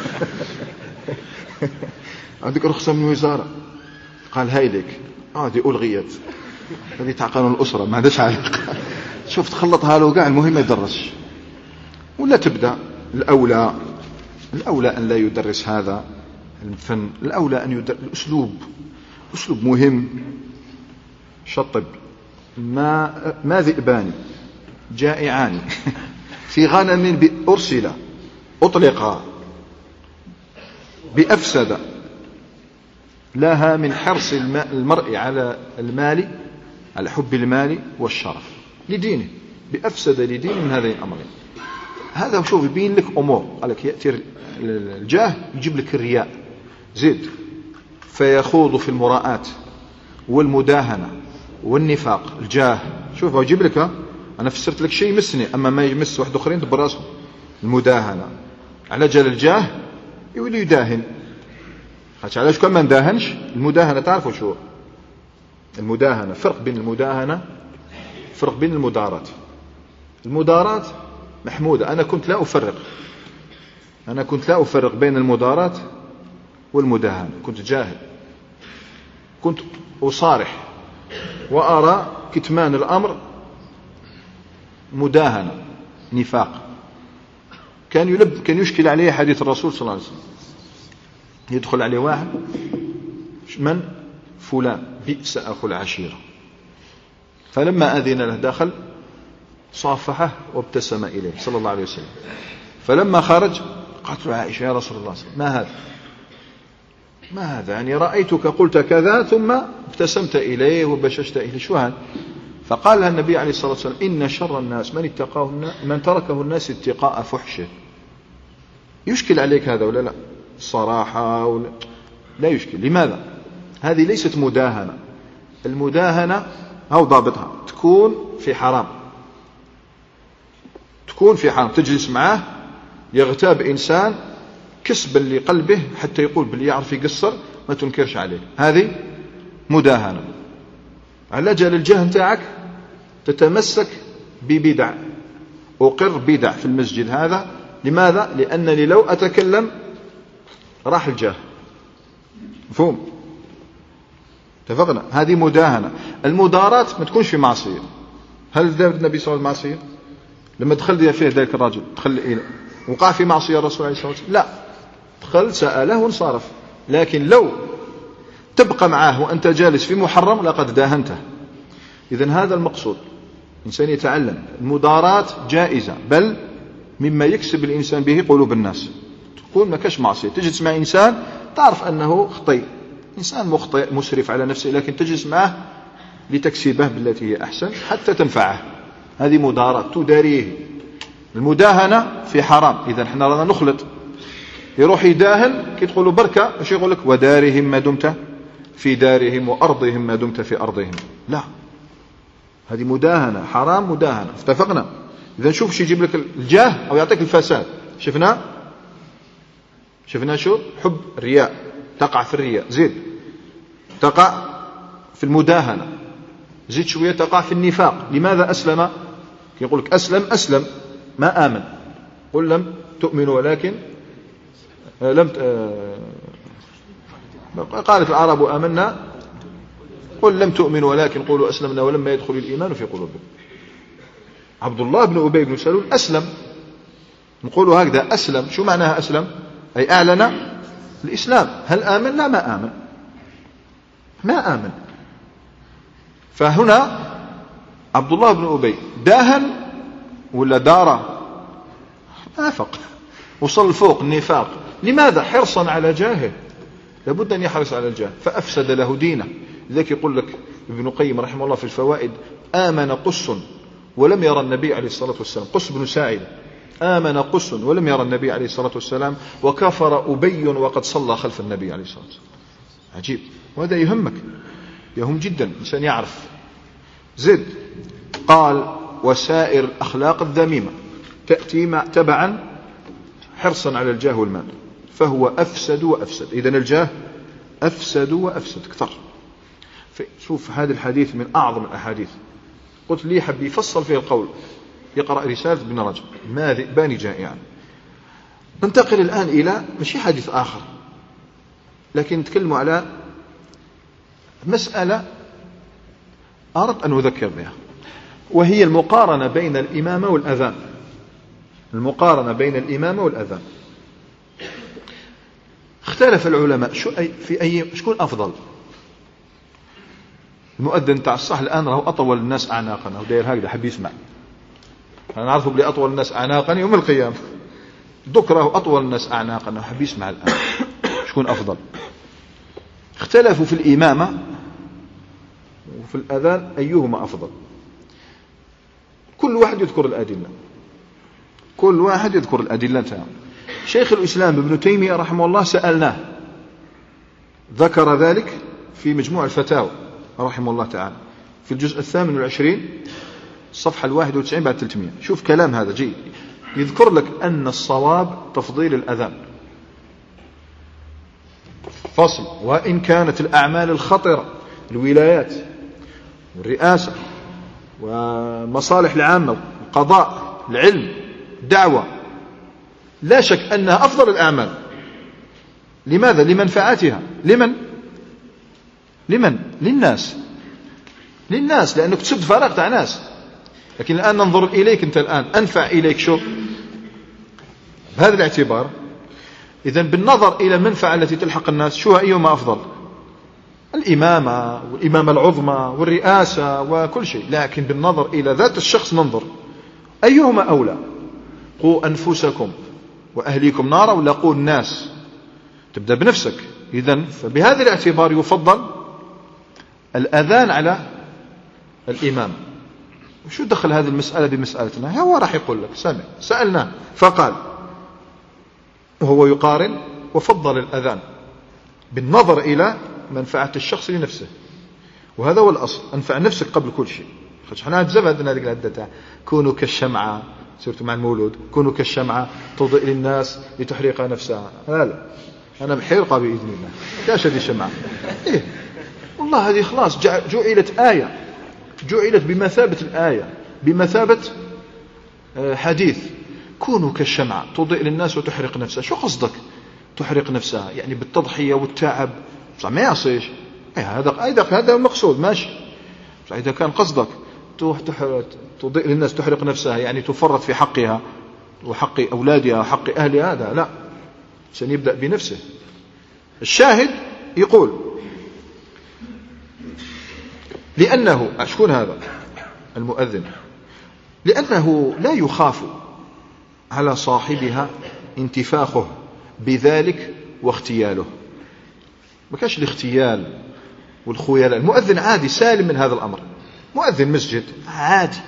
عندك رخصة من الوزارة، قال هايلك دي ألغيت، هذه تاع قانون الأسرة ما عندهاش علاقة. شوف تخلطها له كاع، المهم ما يدرسش. ولا تبدأ الأولى أن لا يدرس هذا الفن، الأولى أن يدرس الأسلوب، أسلوب مهم. شطب ما ذئبان جائعان في غنم أرسل أطلق بأفسد لها من حرص المرء على المال، على حب المال والشرف لدينه، بأفسد لدينه من هذين الأمرين. هذا شوف يبين لك أمور، قال لك يأتي الجاه يجيب لك الرياء زيد، فيخوض في المراءات والمداهنة والنفاق. الجاه شوف هو يجيب لك، أنا فسرت لك شيء يمسني، أما ما يمس واحد آخرين تبراسهم. المداهنة على جال الجاه يولي يداهن، علاش كان ما نداهنش. المداهنة تعرفوا شو المداهنة؟ فرق بين المداهنة، فرق بين المدارات. المدارات محمودة، أنا كنت لا أفرق بين المدارات والمداهنة، كنت جاهل، كنت أصارح وأرى كتمان الأمر مداهنة نفاق. كان يشكل عليه حديث الرسول صلى الله عليه وسلم، يدخل عليه واحد، من فلان بئس أخو العشيرة، فلما أذن له دخل صافحه وابتسم إليه صلى الله عليه وسلم. فلما خرج قالت له عائشة يا رسول الله ما هذا يعني رأيتك قلت كذا ثم ابتسمت إليه وبششت إليه، شو هذا؟ فقال لها النبي عليه الصلاة والسلام إن شر الناس من تركه الناس اتقاء فحشه. يشكل عليك هذا ولا لا؟ الصراحة ولا لا يشكل. لماذا؟ هذه ليست مداهنة. المداهنة أو ضابطها تكون في حرام، تجلس معاه يغتاب إنسان كسبا لقلبه حتى يقول بل يعرف يقصر، ما تنكرش عليه، هذه مداهنة. على جال الجاه نتاعك تتمسك ببدع، أقر بدع في المسجد هذا. لماذا؟ لأنني لو أتكلم راح الجاه. مفهوم؟ اتفقنا؟ هذه مداهنة. المدارات ما تكونش في معصية. هل ذهب النبي صلى الله عليه وسلم معصية لما دخل فيه ذلك الرجل؟ دخل وقع في معصية الرسول عليه الصلاة والسلام؟ لا، دخل سأله وانصرف. لكن لو تبقى معه وأنت جالس في محرم لقد داهنته. إذن هذا المقصود، إنسان يتعلم. المدارات جائزة، بل مما يكسب الإنسان به قلوب الناس. تكون ما كاش معصية، تجلس مع إنسان تعرف أنه خطئ، إنسان مخطئ مسرف على نفسه، لكن تجلس معه لتكسبه بالتي هي أحسن حتى تنفعه. هذه مدارات تداريه. المداهنة في حرام. إذا احنا رانا نخلط، يروح يداهن كي تقولوا بركة ايش يقول لك ودارهم ما دمت في دارهم وأرضهم ما دمت في أرضهم. لا، هذه مداهنة حرام، مداهنة. اتفقنا؟ إذا شوف شو يجيب لك الجاه أو يعطيك الفساد. شفنا شو حب الرياء، تقع في الرياء، زيد تقع في المداهنة، زيد شوية تقع في النفاق. لماذا أسلم؟ يقول لك أسلم ما آمن. قل لم تؤمنوا ولكن قالت العرب آمنا قل لم تؤمنوا ولكن قولوا أسلمنا ولما يدخل الإيمان في قلوبكم. عبد الله بن أبي بن سلول أسلم، نقولوا هكذا أسلم. شو معناها أسلم؟ أي أعلن الإسلام. هل آمن؟ لا، ما آمن. فهنا عبد الله بن أبي داهن ولا دار نافق، وصل فوق النفاق. لماذا؟ حرصا على جاهه، لابد أن يحرص على الجاه، فأفسد له دينه. لذلك يقول لك ابن قيم رحمه الله في الفوائد آمن قس ولم يرى النبي عليه الصلاة والسلام. قس بن ساعد آمن قس ولم يرى النبي عليه الصلاة والسلام، وكفر أبي وقد صلى خلف النبي عليه الصلاة والسلام. عجيب، وهذا يهم جدا الإنسان يعرف. زد قال وسائر الأخلاق الذميمة تأتي تبعا حرصا على الجاه والمال، فهو أفسد وأفسد. إذن الجاه أفسد وأفسد كثر. شوف هذا الحديث من أعظم الأحاديث. قلت لي حب يفصل فيه القول، يقرأ رسالة ابن رجب ما ذئبان جائعا. ننتقل الآن إلى مش حديث آخر، لكن نتكلم على مسألة أردت أن أذكر بها، وهي المقارنة بين الإمامة والأذان. اختلف العلماء شكون أفضل. المؤذن تاع الصح الآن راهو أطول الناس أعناقا، راهو داير هكذا حب يسمع. أنا نعرفه بلي أطول الناس أعناقا يوم القيامة. ذكره أطول الناس أعناقا أنه حب يسمع الآن شكون أفضل. اختلفوا في الإمامة وفي الأذان أيهما أفضل. كل واحد يذكر الأدلة، كل واحد يذكر الأدلة تاعه. شيخ الإسلام ابن تيمية رحمه الله سألناه، ذكر ذلك في مجموع الفتاوى رحمه الله تعالى في الجزء 28 الصفحة 91 بعد 300. شوف كلام هذا جيد، يذكر لك أن الصواب تفضيل الأذان فصل، وإن كانت الأعمال الخطرة الولايات والرئاسة ومصالح العامة القضاء العلم دعوة لا شك أنها أفضل الأعمال. لماذا؟ لمنفعتها. لمن؟ للناس، لأنك تسد فراغ تاع ناس. لكن الآن ننظر إليك أنت، الآن أنفع إليك شو بهذا الاعتبار. إذن بالنظر إلى المنفعة التي تلحق الناس شو أيهما أفضل؟ الإمامة والإمامة العظمى والرئاسة وكل شيء. لكن بالنظر إلى ذات الشخص ننظر أيهما أولى. قوا أنفسكم وأهليكم نارا، ولا قوا الناس؟ تبدأ بنفسك. إذن فبهذا الاعتبار يفضل الأذان على الإمام. وشو دخل هذه المسألة بمسألتنا؟ هو راح يقول لك سامع سألناه فقال، وهو يقارن وفضل الأذان بالنظر إلى منفعة الشخص لنفسه، وهذا هو الأصل. أنفع نفسك قبل كل شيء. حنا تزبدنا هذيك العدة، كونوا كالشمعة، صرت مع المولود، كونوا كالشمعة تضيء للناس لتحرق نفسها. لا أنا بحرقة بإذن الله. كاش هذه الشمعة إيه والله هذه خلاص جعلت آية، جعلت بمثابة الآية، بمثابة حديث. كونوا كالشمعة تضيء للناس وتحرق نفسها. شو قصدك تحرق نفسها؟ يعني بالتضحية والتعب ما يعصيش هذا المقصود ماشي. إذا كان قصدك تضيء للناس تحرق نفسها يعني تفرط في حقها وحق أولادها وحق أهلها، هذا لا، سنبدأ بنفسه. الشاهد يقول لأنه شكون هذا المؤذن؟ لأنه لا يخاف على صاحبها انتفاخه بذلك واختياله. ما كانش الاختيال والخيال. المؤذن عادي سالم من هذا الأمر، مؤذن مسجد عادي.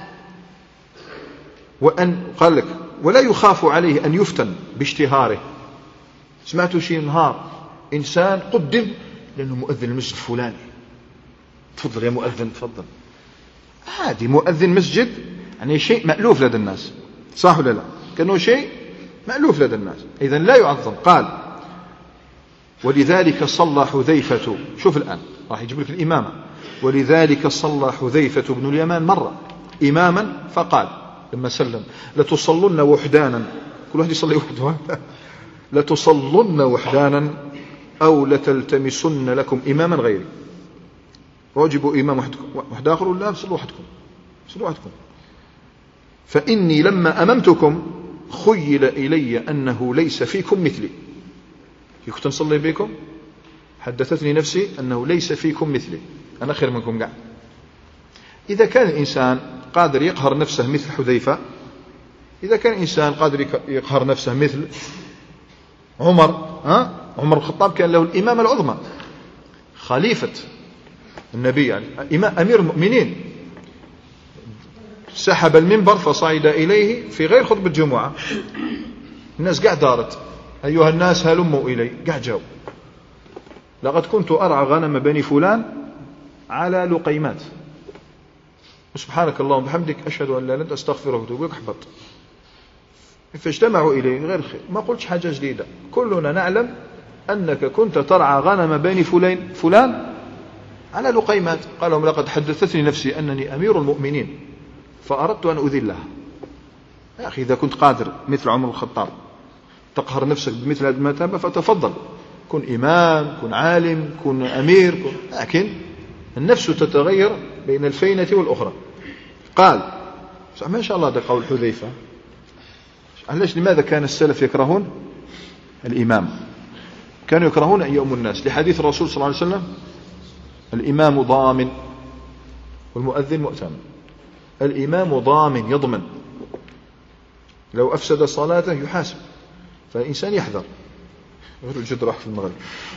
وأن قال لك ولا يخاف عليه أن يفتن باشتهاره. سمعتوا شيء نهار إنسان قدم لأنه مؤذن المسجد فلاني، تفضل يا مؤذن تفضل، عادي مؤذن مسجد يعني شيء مألوف لدى الناس، صح ولا لا؟ كأنه شيء مألوف لدى الناس، إذن لا يعظم. قال ولذلك صلى حذيفة، شوف الآن راح يجيب لك الإمامة. ولذلك صلى حذيفة بن اليمان مرة إماما فقال لما سلم لتصلن وحدانا، كل واحد يصلي وحده، لتصلن وحدانا أو لتلتمسن لكم إماما غيري. واجبوا إمام واحد آخر ولا صلوا وحدكم. فإني لما أممتكم خيل إلي أنه ليس فيكم مثلي. كنت نصلي بكم حدثتني نفسي أنه ليس فيكم مثلي، أنا خير منكم قاعد. إذا كان الإنسان قادر يقهر نفسه مثل حذيفة، إذا كان الإنسان قادر يقهر نفسه مثل عمر الخطاب كان له الإمامة العظمى، خليفة النبي يعني أمير المؤمنين، سحب المنبر فصعد إليه في غير خطبة الجمعة، الناس قاعد دارت أيها الناس هلموا إلي، قاعد جاو لقد كنت أرعى غنم بني فلان على لقيمات، سبحانك اللهم وبحمدك أشهد أن لا إله إلا أنت أستغفرك وأتوب إليك. أحبط. فاجتمعوا إليه غير خير، ما قلتش حاجة جديدة، كلنا نعلم أنك كنت ترعى غنم بني فلان على لقيمات. قال لهم لقد حدثتني نفسي أنني أمير المؤمنين فأردت أن أذلها. يا أخي إذا كنت قادر مثل عمر الخطاب تقهر نفسك بمثل هذه المثابة فتفضل، كن إمام، كن عالم، كن أمير، لكن النفس تتغير بين الفينة والأخرى. قال ما شاء الله ده قول حذيفة. لماذا كان السلف يكرهون الإمام؟ كانوا يكرهون أن يؤموا الناس لحديث الرسول صلى الله عليه وسلم الإمام ضامن والمؤذن مؤتمن. الإمام ضامن يضمن، لو أفسد صلاته يحاسب، فالإنسان يحذر. الجد راح في المغرب.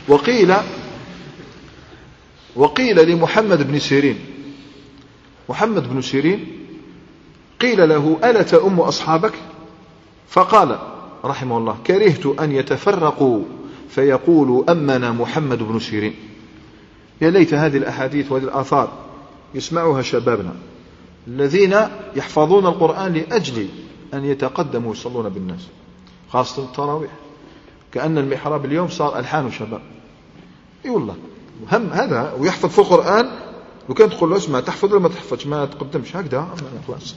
وقيل لمحمد بن سيرين، محمد بن سيرين قيل له ألا تؤم أصحابك؟ فقال رحمه الله كرهت أن يتفرقوا فيقولوا أمنا محمد بن سيرين. يا ليت هذه الأحاديث وهذه الآثار يسمعها شبابنا الذين يحفظون القرآن لأجل أن يتقدموا يصلون بالناس، خاصة التراويح. كأن المحراب اليوم صار ألحان وشباب. اي والله هم هذا، ويحفظ في القرآن وكان تقول له اسمع تحفظ ولا ما تحفظش ما تقدمش هكذا خلاص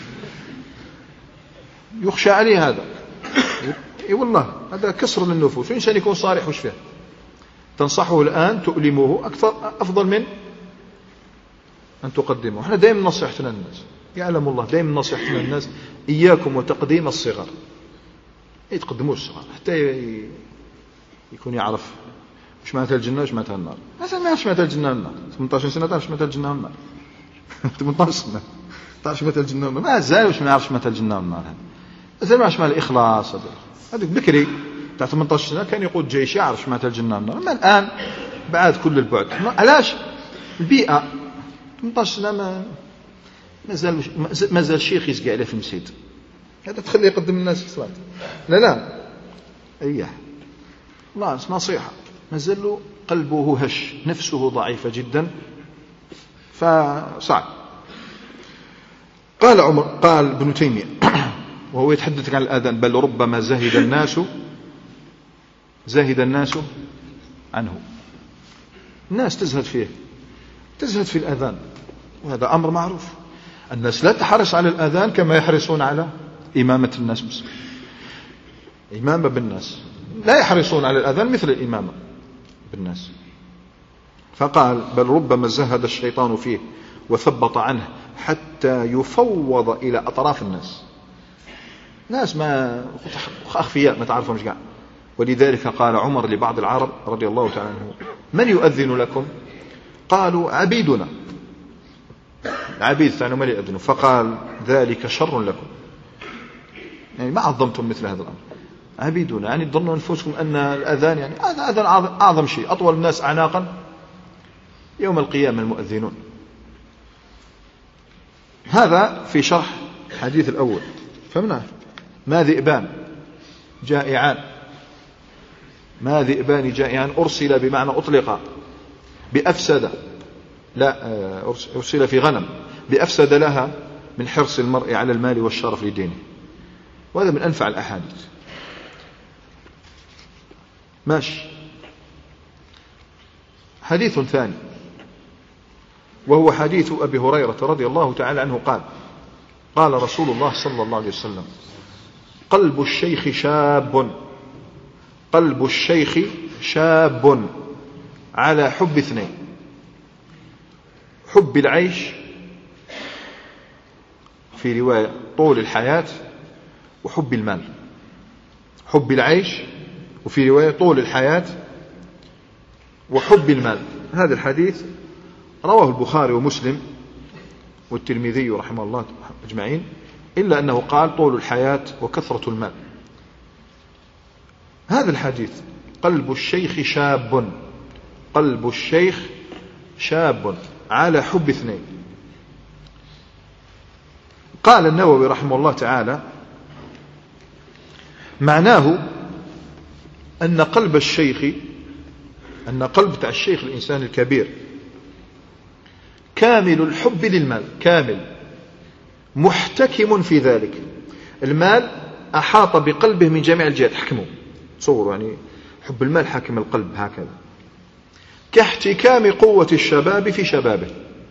يخشى عليه هذا. اي والله هذا كسر للنفوس. والإنسان يكون صارح وش فيه، تنصحه الآن تؤلمه أفضل من أن تقدمه. احنا دائما نصيحتنا للناس، يعلم الله دائما نصيحتنا للناس إياكم وتقديم الصغر. يتقدموا الصغار حتى يكون يعرف وش معناتها الجنة وش معناتها النار. مثلا ما يعرفش معناتها الجنة والنار، 18 سنة تعرف معناتها الجنة والنار، 18 سنة تعرف معناتها الجنة والنار، ما زال وش ما يعرفش معناتها الجنة والنار. هذا ما يعرفش معناتها الإخلاص. هذاك بكري تاع 18 سنة كان يقود جيش يعرف معناتها الجنة والنار. أما الآن بعد كل البعد. علاش؟ البيئة. 18 سنة ما زال شيخ يسقي عليه في المسجد، هذا تخليه يقدم الناس في الصلاة. لا اياه الله نصيحة، ما زال له قلبه هش، نفسه ضعيفة جدا، فصعب. قال ابن تيمية وهو يتحدث عن الأذان بل ربما زهد الناس عنه. الناس تزهد في الأذان، وهذا أمر معروف. الناس لا تحرص على الأذان كما يحرصون على إمامة الناس بس. إمامة بالناس لا يحرصون على الأذان مثل الإمامة بالناس. فقال بل ربما زهد الشيطان فيه وثبط عنه حتى يفوض إلى أطراف الناس. ناس ما أخفياء ما تعرفهمش قاع. ولذلك قال عمر لبعض العرب رضي الله تعالى عنه من يؤذن لكم؟ قالوا عبيدنا، عبيد ثانوا من يؤذنوا. فقال ذلك شر لكم، يعني ما عظمتم مثل هذا الأمر. عبيدنا يعني تظنوا أنفسكم أن الأذان يعني هذا أذان أعظم شيء، أطول الناس أعناقا يوم القيامة المؤذنون. هذا في شرح الحديث الأول. فهمنا ما ذئبان جائعان أرسل بمعنى أطلق بأفسد، لا أرسل في غنم بأفسد لها من حرص المرء على المال والشرف لدينه. وهذا من أنفع الأحاديث. ماشي. حديث ثاني وهو حديث أبي هريرة رضي الله تعالى عنه قال رسول الله صلى الله عليه وسلم قلب الشيخ شاب على حب اثنين: حب العيش، في رواية طول الحياة، وحب المال. حب العيش وفي رواية طول الحياة وحب المال. هذا الحديث رواه البخاري ومسلم والترمذي رحمه الله أجمعين، إلا أنه قال طول الحياة وكثرة المال. هذا الحديث قلب الشيخ شاب على حب اثنين. قال النووي رحمه الله تعالى معناه أن قلب تاع الشيخ الإنسان الكبير كامل الحب للمال، كامل محتكم في ذلك. المال أحاط بقلبه من جميع الجهات، حكمه. تصوروا يعني حب المال حاكم القلب هكذا، كاحتكام قوة الشباب في شبابه.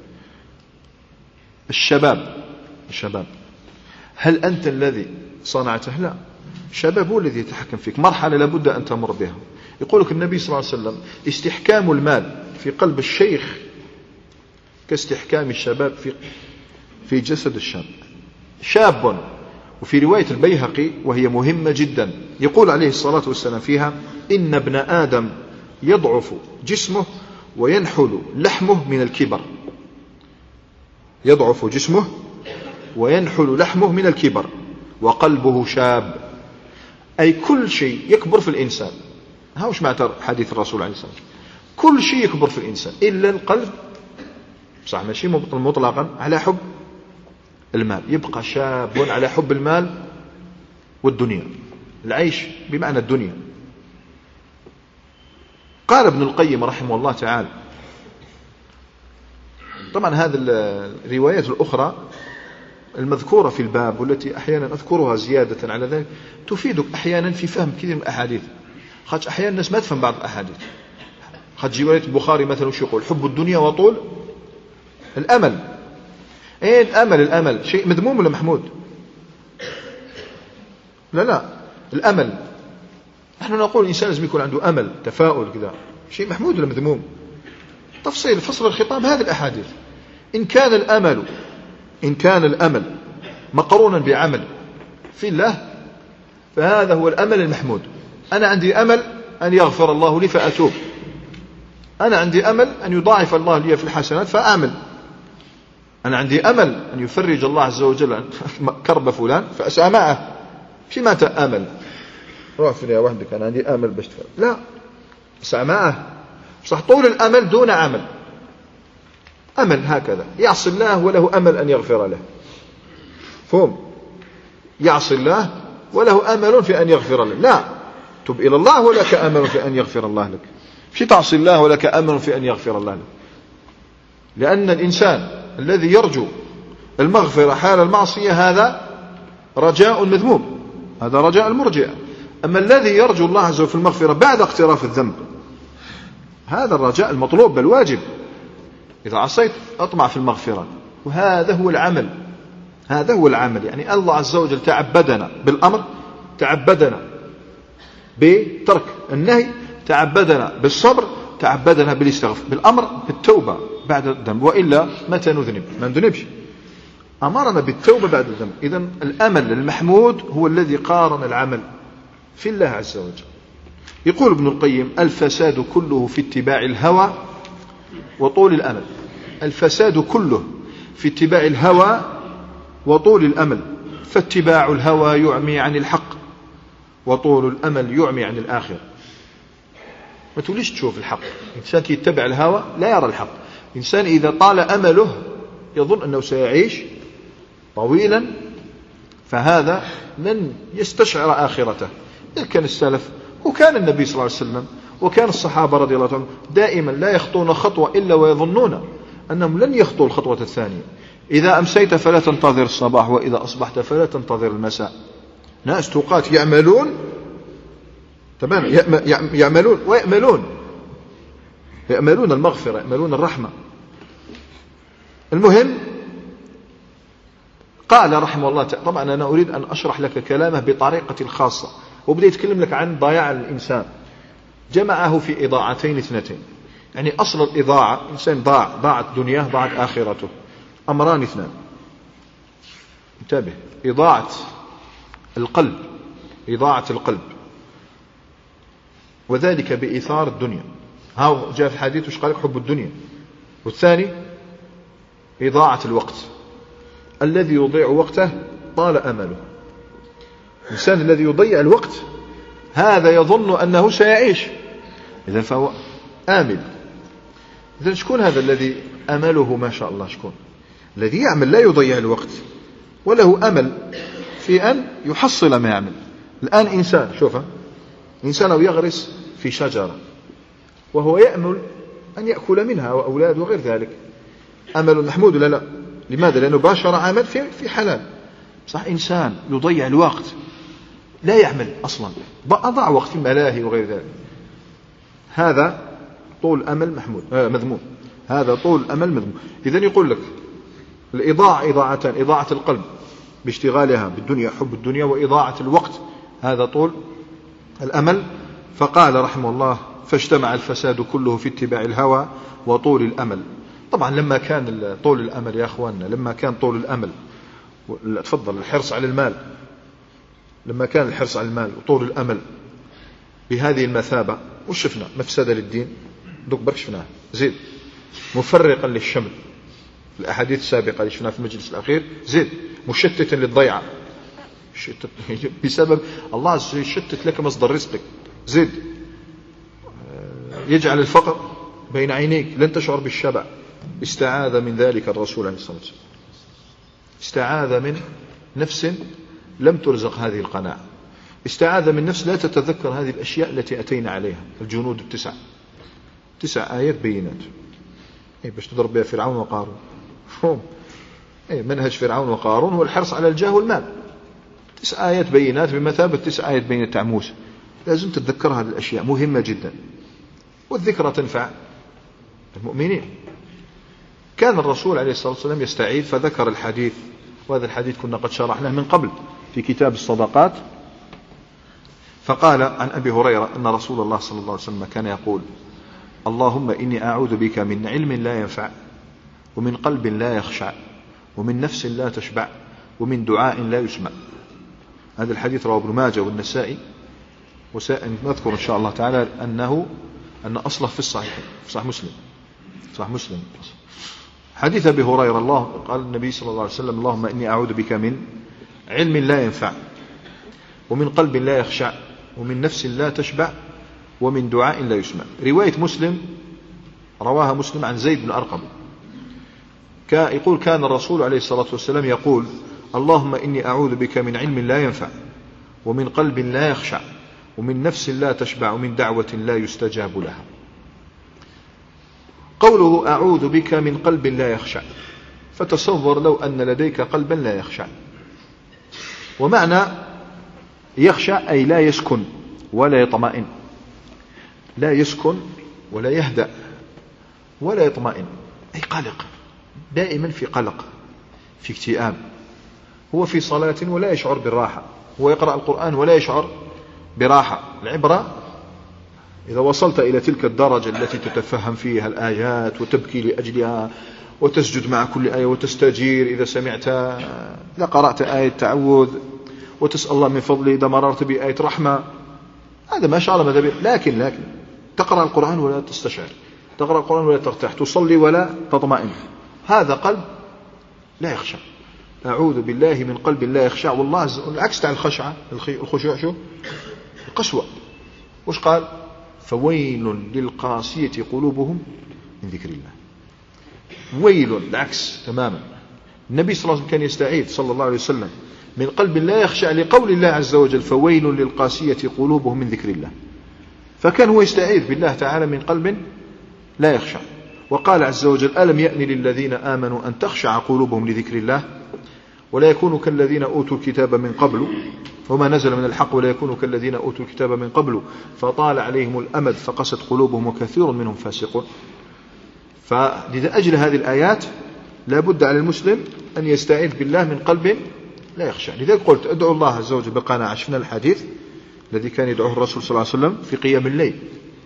الشباب هل أنت الذي صنعته؟ لا، الشباب هو الذي يتحكم فيك. مرحلة لابد أن تمر بها. يقول لك النبي صلى الله عليه وسلم استحكام المال في قلب الشيخ كاستحكام الشباب في جسد الشاب. شاب. وفي رواية البيهقي وهي مهمة جدا يقول عليه الصلاة والسلام فيها إن ابن آدم يضعف جسمه وينحل لحمه من الكبر. يضعف جسمه وينحل لحمه من الكبر وقلبه شاب. أي كل شيء يكبر في الإنسان. ها وش معنى حديث الرسول عليه الصلاة والسلام؟ كل شيء يكبر في الإنسان إلا القلب، صح ماشي مطلقا على حب المال، يبقى شاب على حب المال والدنيا، العيش بمعنى الدنيا. قال ابن القيم رحمه الله تعالى، طبعا هذه الروايات الأخرى المذكورة في الباب والتي أحيانا أذكرها زيادة على ذلك تفيدك أحيانا في فهم كثير من الأحاديث، خاطش أحيانا الناس ما تفهم بعض الأحاديث. خاطش رواية البخاري مثلا وش يقول؟ حب الدنيا وطول الأمل. ايه الأمل شيء مذموم ولا محمود؟ لا الأمل نحن نقول الإنسان لازم يكون عنده أمل، تفاؤل كذا، شيء محمود ولا مذموم؟ تفصيل فصل الخطاب هذه الأحاديث. إن كان الأمل مقرونا بعمل في الله فهذا هو الأمل المحمود. أنا عندي أمل أن يغفر الله لي فأتوب، أنا عندي أمل أن يضاعف الله لي في الحسنات فأعمل، أنا عندي أمل أن يفرج الله عز وجل كرب فلان فأسعى معه. في ما تأمل روح فيها وحدك أنا عندي أمل باش تفرج، لا أسعى معه. صح طول الأمل دون عمل، أمل هكذا يعصي الله وله أمل أن يغفر له، فهم يعصي الله وله أمل في أن يغفر له، لا تب إلى الله ولك أمل في أن يغفر الله لك، مش تعصي الله ولك أمل في أن يغفر الله لك. لأن الإنسان الذي يرجو المغفرة حال المعصية هذا رجاء مذموم، هذا رجاء المرجئة. أما الذي يرجو الله عز وجل في المغفرة بعد اقتراف الذنب هذا الرجاء المطلوب بل واجب. إذا عصيت أطمع في المغفرة، وهذا هو العمل، هذا هو العمل. يعني الله عز وجل تعبدنا بالأمر، تعبدنا بترك النهي، تعبدنا بالصبر، تعبدنا بالاستغفار، بالأمر بالتوبة بعد الذنب، وإلا متى نذنب؟ ما نذنبش، أمرنا بالتوبة بعد الذنب. إذن الأمل المحمود هو الذي قارن العمل في الله عز وجل. يقول ابن القيم الفساد كله في اتباع الهوى وطول الأمل. الفساد كله في اتباع الهوى وطول الأمل، فاتباع الهوى يعمي عن الحق وطول الأمل يعمي عن الآخرة. ما توليش تشوف الحق، إنسان يتبع الهوى لا يرى الحق. إنسان إذا طال أمله يظن أنه سيعيش طويلا فهذا لن يستشعر آخرته. إذا كان السلف وكان النبي صلى الله عليه وسلم وكان الصحابة رضي الله عنهم دائما لا يخطون خطوة إلا ويظنون أنهم لن يخطوا الخطوة الثانية. إذا أمسيت فلا تنتظر الصباح، وإذا أصبحت فلا تنتظر المساء. ناس توقات يعملون تمام، يعملون يأملون المغفرة، يأملون الرحمة. المهم قال رحمه الله تعالى، طبعا أنا أريد أن أشرح لك كلامه بطريقة خاصة، وبدأ يتكلم لك عن ضياع الإنسان، جمعه في إضاعتين اثنتين. يعني أصل الإضاعة إنسان ضاعت دنياه ضاعت آخرته، أمران اثنان، انتبه، إضاعة القلب وذلك بإثار الدنيا، هاو جاء في الحديث وش قال حب الدنيا. والثاني إضاعة الوقت، الذي يضيع وقته طال أمله. الإنسان الذي يضيع الوقت هذا يظن أنه سيعيش، إذن فهو آمل. إذن شكون هذا الذي أمله ما شاء الله؟ شكون الذي يعمل لا يضيع الوقت وله أمل في أن يحصل ما يعمل. الآن إنسان شوفه، إنسان يغرس في شجرة وهو يأمل أن يأكل منها وأولاده وغير ذلك، أمل محمود ولا لا؟ لماذا؟ لأنه باشر عمل في حلال. صح إنسان يضيع الوقت لا يعمل أصلا، أضاع وقت في ملاهي وغير ذلك، هذا طول أمل محمود مذموم، هذا طول أمل مذموم. إذن يقول لك الإضاعة إضاعتان، إضاعة القلب باشتغالها بالدنيا حب الدنيا، وإضاعة الوقت هذا طول الأمل. فقال رحمه الله فاجتمع الفساد كله في اتباع الهوى وطول الأمل. طبعا لما كان طول الأمل يا أخواننا، لما كان طول الأمل تفضل الحرص على المال، لما كان الحرص على المال وطول الأمل بهذه المثابة، وش شفنا؟ مفسدة للدين، دوك برك شفناها، زيد مفرقا للشمل في الأحاديث السابقة اللي شفناها في المجلس الأخير، زيد مشتتا للضيعة، بسبب الله عز وجل يشتت لك مصدر رزقك، زد يجعل الفقر بين عينيك، لن تشعر بالشبع. استعاذ من ذلك الرسول عليه الصلاة والسلام، استعاذ من نفس لم ترزق هذه القناعة، استعاذ من نفس لا تتذكر هذه الأشياء التي أتينا عليها، الجنود 9 آيات بينات باش تضرب بها فرعون وقارون. منهج فرعون وقارون هو الحرص على الجاه والمال. 9 آيات بينات بمثابة 9 آيات بينات تاع موسى. لازم تتذكر هذه الأشياء، مهمة جدا، والذكرى تنفع المؤمنين. كان الرسول عليه الصلاة والسلام يستعيذ، فذكر الحديث، وهذا الحديث كنا قد شرحناه من قبل في كتاب الصدقات. فقال عن أبي هريرة أن رسول الله صلى الله عليه وسلم كان يقول: اللهم إني أعوذ بك من علم لا ينفع، ومن قلب لا يخشع، ومن نفس لا تشبع، ومن دعاء لا يسمع. هذا الحديث رواه ابن ماجه والنسائي، وسنذكر إن شاء الله تعالى أن أصله في الصحيح، في صحيح مسلم. حديث أبي هريرة، الله قال النبي صلى الله عليه وسلم: اللهم إني أعوذ بك من علم لا ينفع، ومن قلب لا يخشع، ومن نفس لا تشبع، ومن دعاء لا يسمع. رواية مسلم رواها مسلم عن زيد بن أرقم يقول: كان الرسول عليه الصلاة والسلام يقول: اللهم إني أعوذ بك من علم لا ينفع، ومن قلب لا يخشع، ومن نفس لا تشبع، ومن دعوة لا يستجاب لها. قوله أعوذ بك من قلب لا يخشع، فتصور لو أن لديك قلبا لا يخشع. ومعنى يخشع أي لا يسكن ولا يطمئن، لا يسكن ولا يهدأ ولا يطمئن، أي قلق، دائما في قلق، في اكتئاب. هو في صلاة ولا يشعر بالراحة، هو يقرأ القرآن ولا يشعر براحة. العبرة إذا وصلت إلى تلك الدرجة التي تتفهم فيها الآيات وتبكي لأجلها وتسجد مع كل آية وتستجير إذا قرأت آية تعوذ، وتسأل الله من فضله إذا مررت بآية رحمة، هذا ما شاء الله ماذا. لكن تقرأ القرآن ولا تستشعر، تقرأ القرآن ولا ترتاح، تصلي ولا تطمئن، هذا قلب لا يخشع. أعوذ بالله من قلب لا يخشع. والله العكس تاع الخشوع شو؟ القسوة. وش قال؟ فويل للقاسية قلوبهم من ذكر الله. ويل، العكس تماما. النبي صلى الله عليه وسلم كان يستعيذ صلى الله عليه وسلم من قلب لا يخشع، لقول الله عز وجل: فويل للقاسية قلوبهم من ذكر الله. فكان هو يستعيذ بالله تعالى من قلب لا يخشع. وقال عز وجل: ألم يأن للذين آمنوا أن تخشع قلوبهم لذكر الله ولا يكونوا كالذين أوتوا الكتاب من قبل وما نزل من الحق ولا يكونوا كالذين أوتوا الكتاب من قبل فطال عليهم الأمد فقست قلوبهم وكثير منهم فاسقون. فلأجل هذه الآيات لا بد على المسلم أن يستعيذ بالله من قلب لا يخشع. لذلك قلت: ادعو الله عز وجل بقناعة. شفنا الحديث الذي كان يدعوه الرسول صلى الله عليه وسلم في قيام الليل: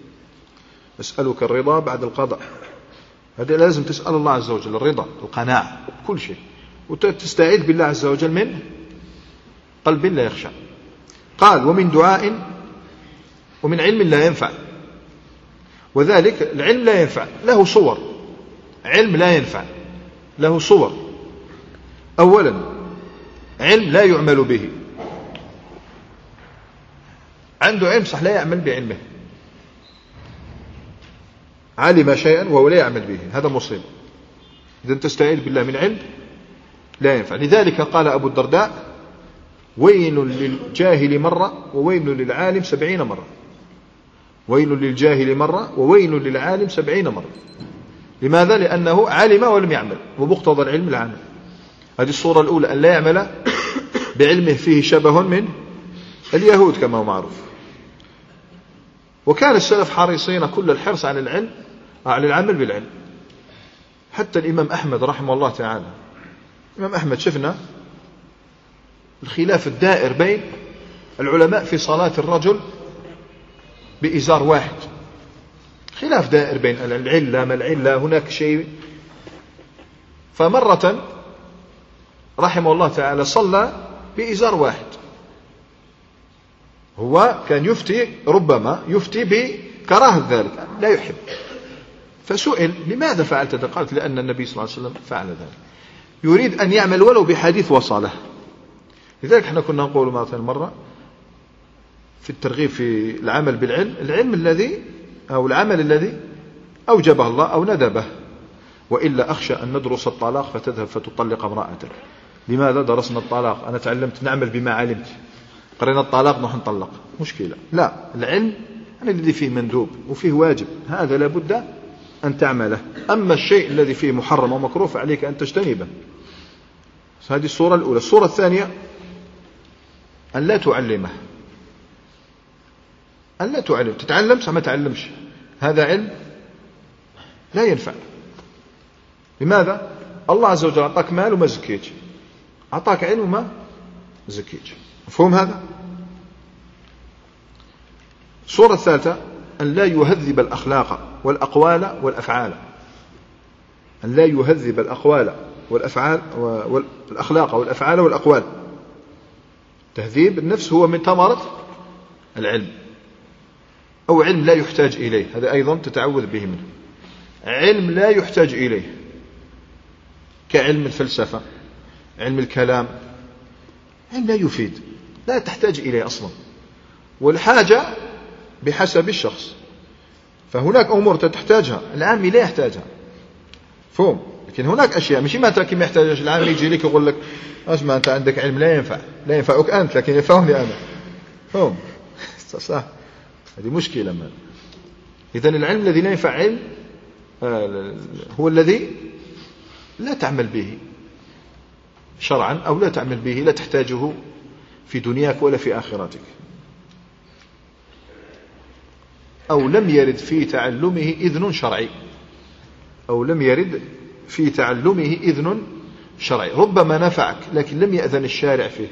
أسألك الرضا بعد القضاء. هذا لازم تسأل الله عز وجل الرضا، القناعة، كل شيء، وتستعيذ بالله عز وجل من قلب لا يخشع. قال: ومن دعاء ومن علم لا ينفع. وذلك العلم لا ينفع له صور. علم لا ينفع له صور. أولا، علم لا يعمل به. عنده علم صح، لا يعمل بعلمه، علم شيئا وهو لا يعمل به، هذا مصيبة. إذن تستعيذ بالله من علم لا ينفع. لذلك قال أبو الدرداء: ويل للجاهل مرة وويل للعالم 70 مرة. ويل للجاهل مرة وويل للعالم 70 مرة. لماذا؟ لأنه علم ولم يعمل، ومقتضى العلم العمل. هذه الصورة الأولى، أن لا يعمل بعلمه، فيه شبه من اليهود كما هو معروف. وكان السلف حريصين كل الحرص على العلم، على العمل بالعلم. حتى الإمام أحمد رحمه الله تعالى، الإمام أحمد شفنا الخلاف الدائر بين العلماء في صلاة الرجل بإزار واحد. خلاف دائر بين العلة ما العلة، هناك شيء. فمرة رحمه الله تعالى صلى بإزار واحد. هو كان يفتي، ربما يفتي بكراهة ذلك، لا يحب. فسئل: لماذا فعلت ذلك؟ قالت: لأن النبي صلى الله عليه وسلم فعل ذلك. يريد أن يعمل ولو بحديث وصله، لذلك احنا كنا نقول مرة في الترغيب في العمل بالعلم، العلم الذي أو العمل الذي أوجبه الله أو ندبه، وإلا أخشى أن ندرس الطلاق فتذهب فتطلق امرأتك. لماذا درسنا الطلاق؟ أنا تعلمت نعمل بما علمت، قرينا الطلاق نروح نطلق، مشكلة. لا، العلم الذي فيه مندوب وفيه واجب هذا لابد أن تعمله. أما الشيء الذي فيه محرم ومكروه فعليك أن تجتنبه. هذه الصورة الأولى. الصورة الثانية أن لا تعلمه، أن لا تعلم، تتعلم ما تعلمش، هذا علم لا ينفع. لماذا؟ الله عز وجل أعطاك مال وما زكيتش، أعطاك علم وما زكيتش. مفهوم هذا؟ الصورة الثالثة أن لا يهذب الأخلاق والأقوال والأفعال، أن لا يهذب الأقوال والأفعال والأخلاق والأفعال والأقوال. تهذيب النفس هو من ثمرة العلم، أو علم لا يحتاج إليه، هذا أيضا تتعوذ به منه. علم لا يحتاج إليه كعلم الفلسفة، علم الكلام، علم لا يفيد، لا تحتاج إليه أصلا، والحاجة بحسب الشخص. فهناك أمور تحتاجها العامي لا يحتاجها، فهم. لكن هناك أشياء مش ما يحتاجها العامي، يجي لك يقول لك اسمع أنت عندك علم لا ينفع، لا ينفعك أنت لكن ينفعني أنا، فهم. صح، هذه مشكلة. ما إذن العلم الذي لا ينفع علم هو الذي لا تعمل به شرعا، أو لا تعمل به، لا تحتاجه في دنياك ولا في آخرتك، أو لم يرد في تعلمه إذن شرعي، أو لم يرد في تعلمه إذن شرعي. ربما نفعك لكن لم يأذن الشارع فيه،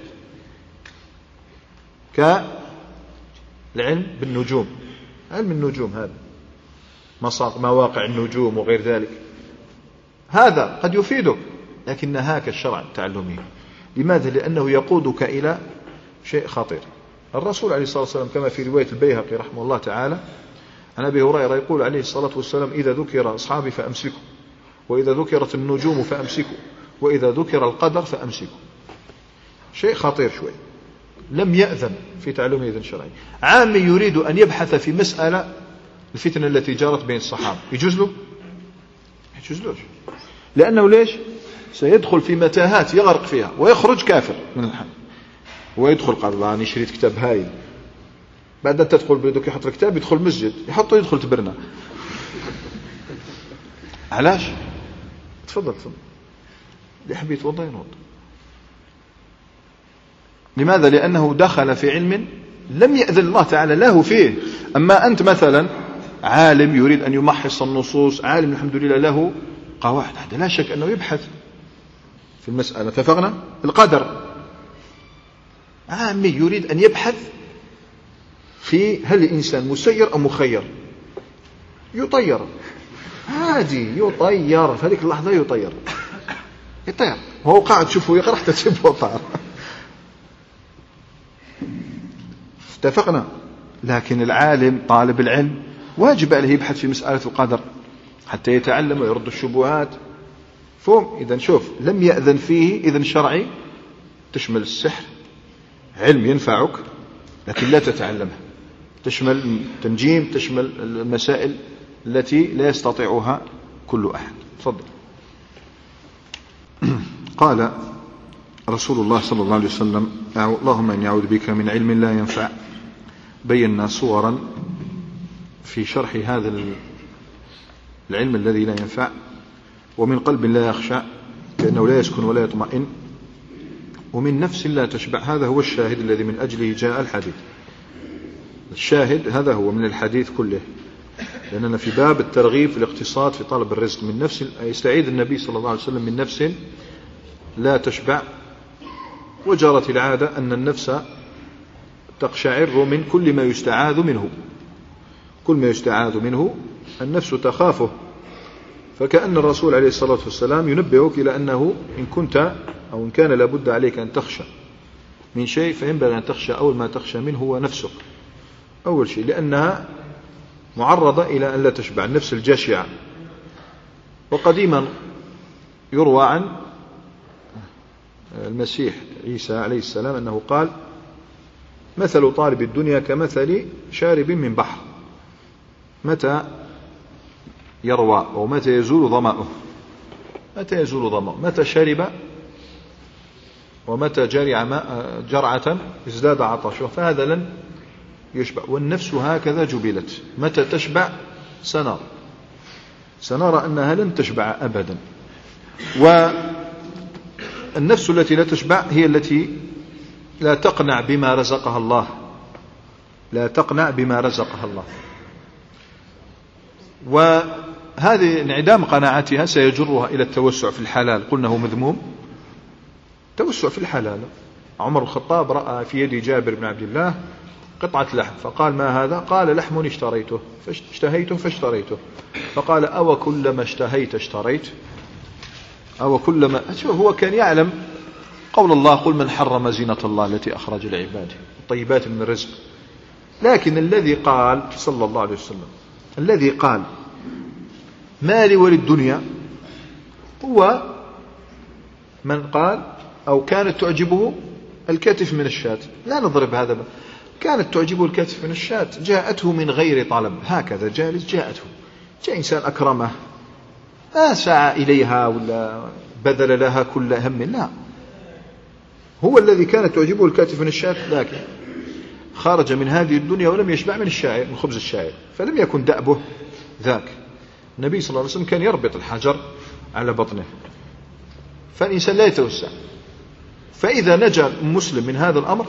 كالعلم بالنجوم، علم النجوم هذا، مواقع النجوم وغير ذلك، هذا قد يفيدك لكن نهاك الشرع تعلمه. لماذا؟ لأنه يقودك إلى شيء خطير. الرسول عليه الصلاة والسلام كما في رواية البيهقي رحمه الله تعالى عن أبي هريرة يقول عليه الصلاة والسلام: إذا ذكر أصحابي فأمسكوا، وإذا ذكرت النجوم فأمسكوا، وإذا ذكر القدر فأمسكوا. شيء خطير شوي، لم يأذن في تعلم إذن شرعي. عامي يريد أن يبحث في مسألة الفتنة التي جرت بين الصحابة، يجوز له؟ يجوزلوش، لأنه ليش؟ سيدخل في متاهات يغرق فيها ويخرج كافر من الحال، ويدخل قال الله أنا شريت كتاب هايل، بعد أن تدخل بيدك يحط الكتاب يدخل مسجد يحطه يدخل تبرنا. علاش؟ تفضل اللي يحب يتوضا ينوض. لماذا؟ لأنه دخل في علم لم يأذن الله تعالى له فيه. أما أنت مثلا عالم يريد أن يمحص النصوص، عالم الحمد لله له قواعد، هذا لا شك أنه يبحث في المسألة. اتفقنا؟ القدر، عامي يريد أن يبحث في هل الإنسان مسير أو مخير، يطير عادي، يطير في هذيك اللحظة، يطير وهو قاعد تشوفه يقرأ حتى تشوفه طار. اتفقنا؟ لكن العالم طالب العلم واجب عليه يبحث في مسألة القدر حتى يتعلم ويرد الشبهات. فهم؟ إذا شوف، لم يأذن فيه إذن شرعي، تشمل السحر، علم ينفعك لكن لا تتعلمه، تشمل التنجيم، تشمل المسائل التي لا يستطيعها كل أحد. تفضل. قال رسول الله صلى الله عليه وسلم: اللهم إني أعوذ بك من علم لا ينفع. بينا صورا في شرح هذا العلم الذي لا ينفع، ومن قلب لا يخشع كأنه لا يسكن ولا يطمئن، ومن نفس لا تشبع. هذا هو الشاهد الذي من أجله جاء الحديث. الشاهد هذا هو من الحديث كله، لأننا في باب الترغيب في الاقتصاد في طلب الرزق. من نفس يستعيذ النبي صلى الله عليه وسلم من نفس لا تشبع. وجرت العادة أن النفس تقشعر من كل ما يستعاذ منه، كل ما يستعاذ منه النفس تخافه. فكأن الرسول عليه الصلاة والسلام ينبهك إلى أنه إن كنت أو إن كان لابد عليك أن تخشى من شيء فينبغي أن تخشى أول ما تخشى منه هو نفسك أول شيء، لأنها معرضة إلى أن لا تشبع، النفس الجشعة. وقديما يروى عن المسيح عيسى عليه السلام أنه قال: مثل طالب الدنيا كمثل شارب من بحر، متى يروى ومتى يزول ظمأه، متى يزول ظمأه، متى شرب ومتى جرعة ازداد عطشه، فهذا لن يشبع. والنفس هكذا جبلت، متى تشبع سنرى أنها لن تشبع أبدا. والنفس التي لا تشبع هي التي لا تقنع بما رزقها الله، لا تقنع بما رزقها الله. وهذه انعدام قناعتها سيجرها إلى التوسع في الحلال، قلنا هو مذموم، توسع في الحلال. عمر الخطاب رأى في يد جابر بن عبد الله قطعة لحم، فقال: ما هذا؟ قال: لحم اشتهيته فاشتريته. فقال: أو كلما اشتهيت اشتريت؟ أو كلما. هو كان يعلم قول الله: قل من حرم زينة الله التي أخرج لعباده الطيبات من الرزق. لكن الذي قال صلى الله عليه وسلم، الذي قال ما لي وللدنيا، هو من قال أو كانت تعجبه الكتف من الشاة. لا نضرب هذا كانت تعجبه الكتف من الشاة، جاءته من غير طلب، هكذا جالس جاءته، جاء إنسان أكرمه، ما سعى إليها ولا بذل لها كل هم، لا، هو الذي كانت تعجبه الكتف من الشاة، لكن خرج من هذه الدنيا ولم يشبع من الشاعر، من خبز الشاعر، فلم يكن دأبه ذاك. النبي صلى الله عليه وسلم كان يربط الحجر على بطنه، فالإنسان لا يتوسع. فإذا نجا مسلم من هذا الأمر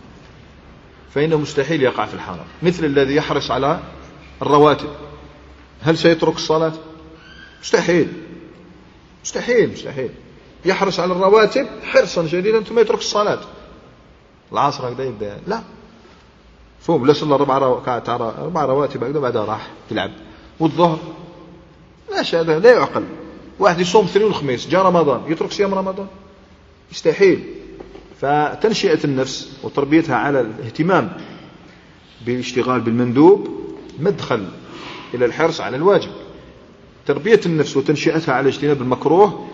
فإنه مستحيل يقع في الحرام. مثل الذي يحرص على الرواتب، هل سيترك الصلاة؟ مستحيل مستحيل مستحيل. يحرص على الرواتب حرصا شديدا ثم يترك الصلاة. العصر هكذا يبدأ، لا فهم، لا صلى 4 رواتب هكذا بعدها راح تلعب. والظهر لا شيء، هذا لا يعقل. واحد يصوم 2 وخميس، جاء رمضان يترك صيام رمضان؟ يستحيل. فتنشئة النفس وتربيتها على الاهتمام بالاشتغال بالمندوب مدخل إلى الحرص على الواجب. تربية النفس وتنشئتها على اجتناب المكروه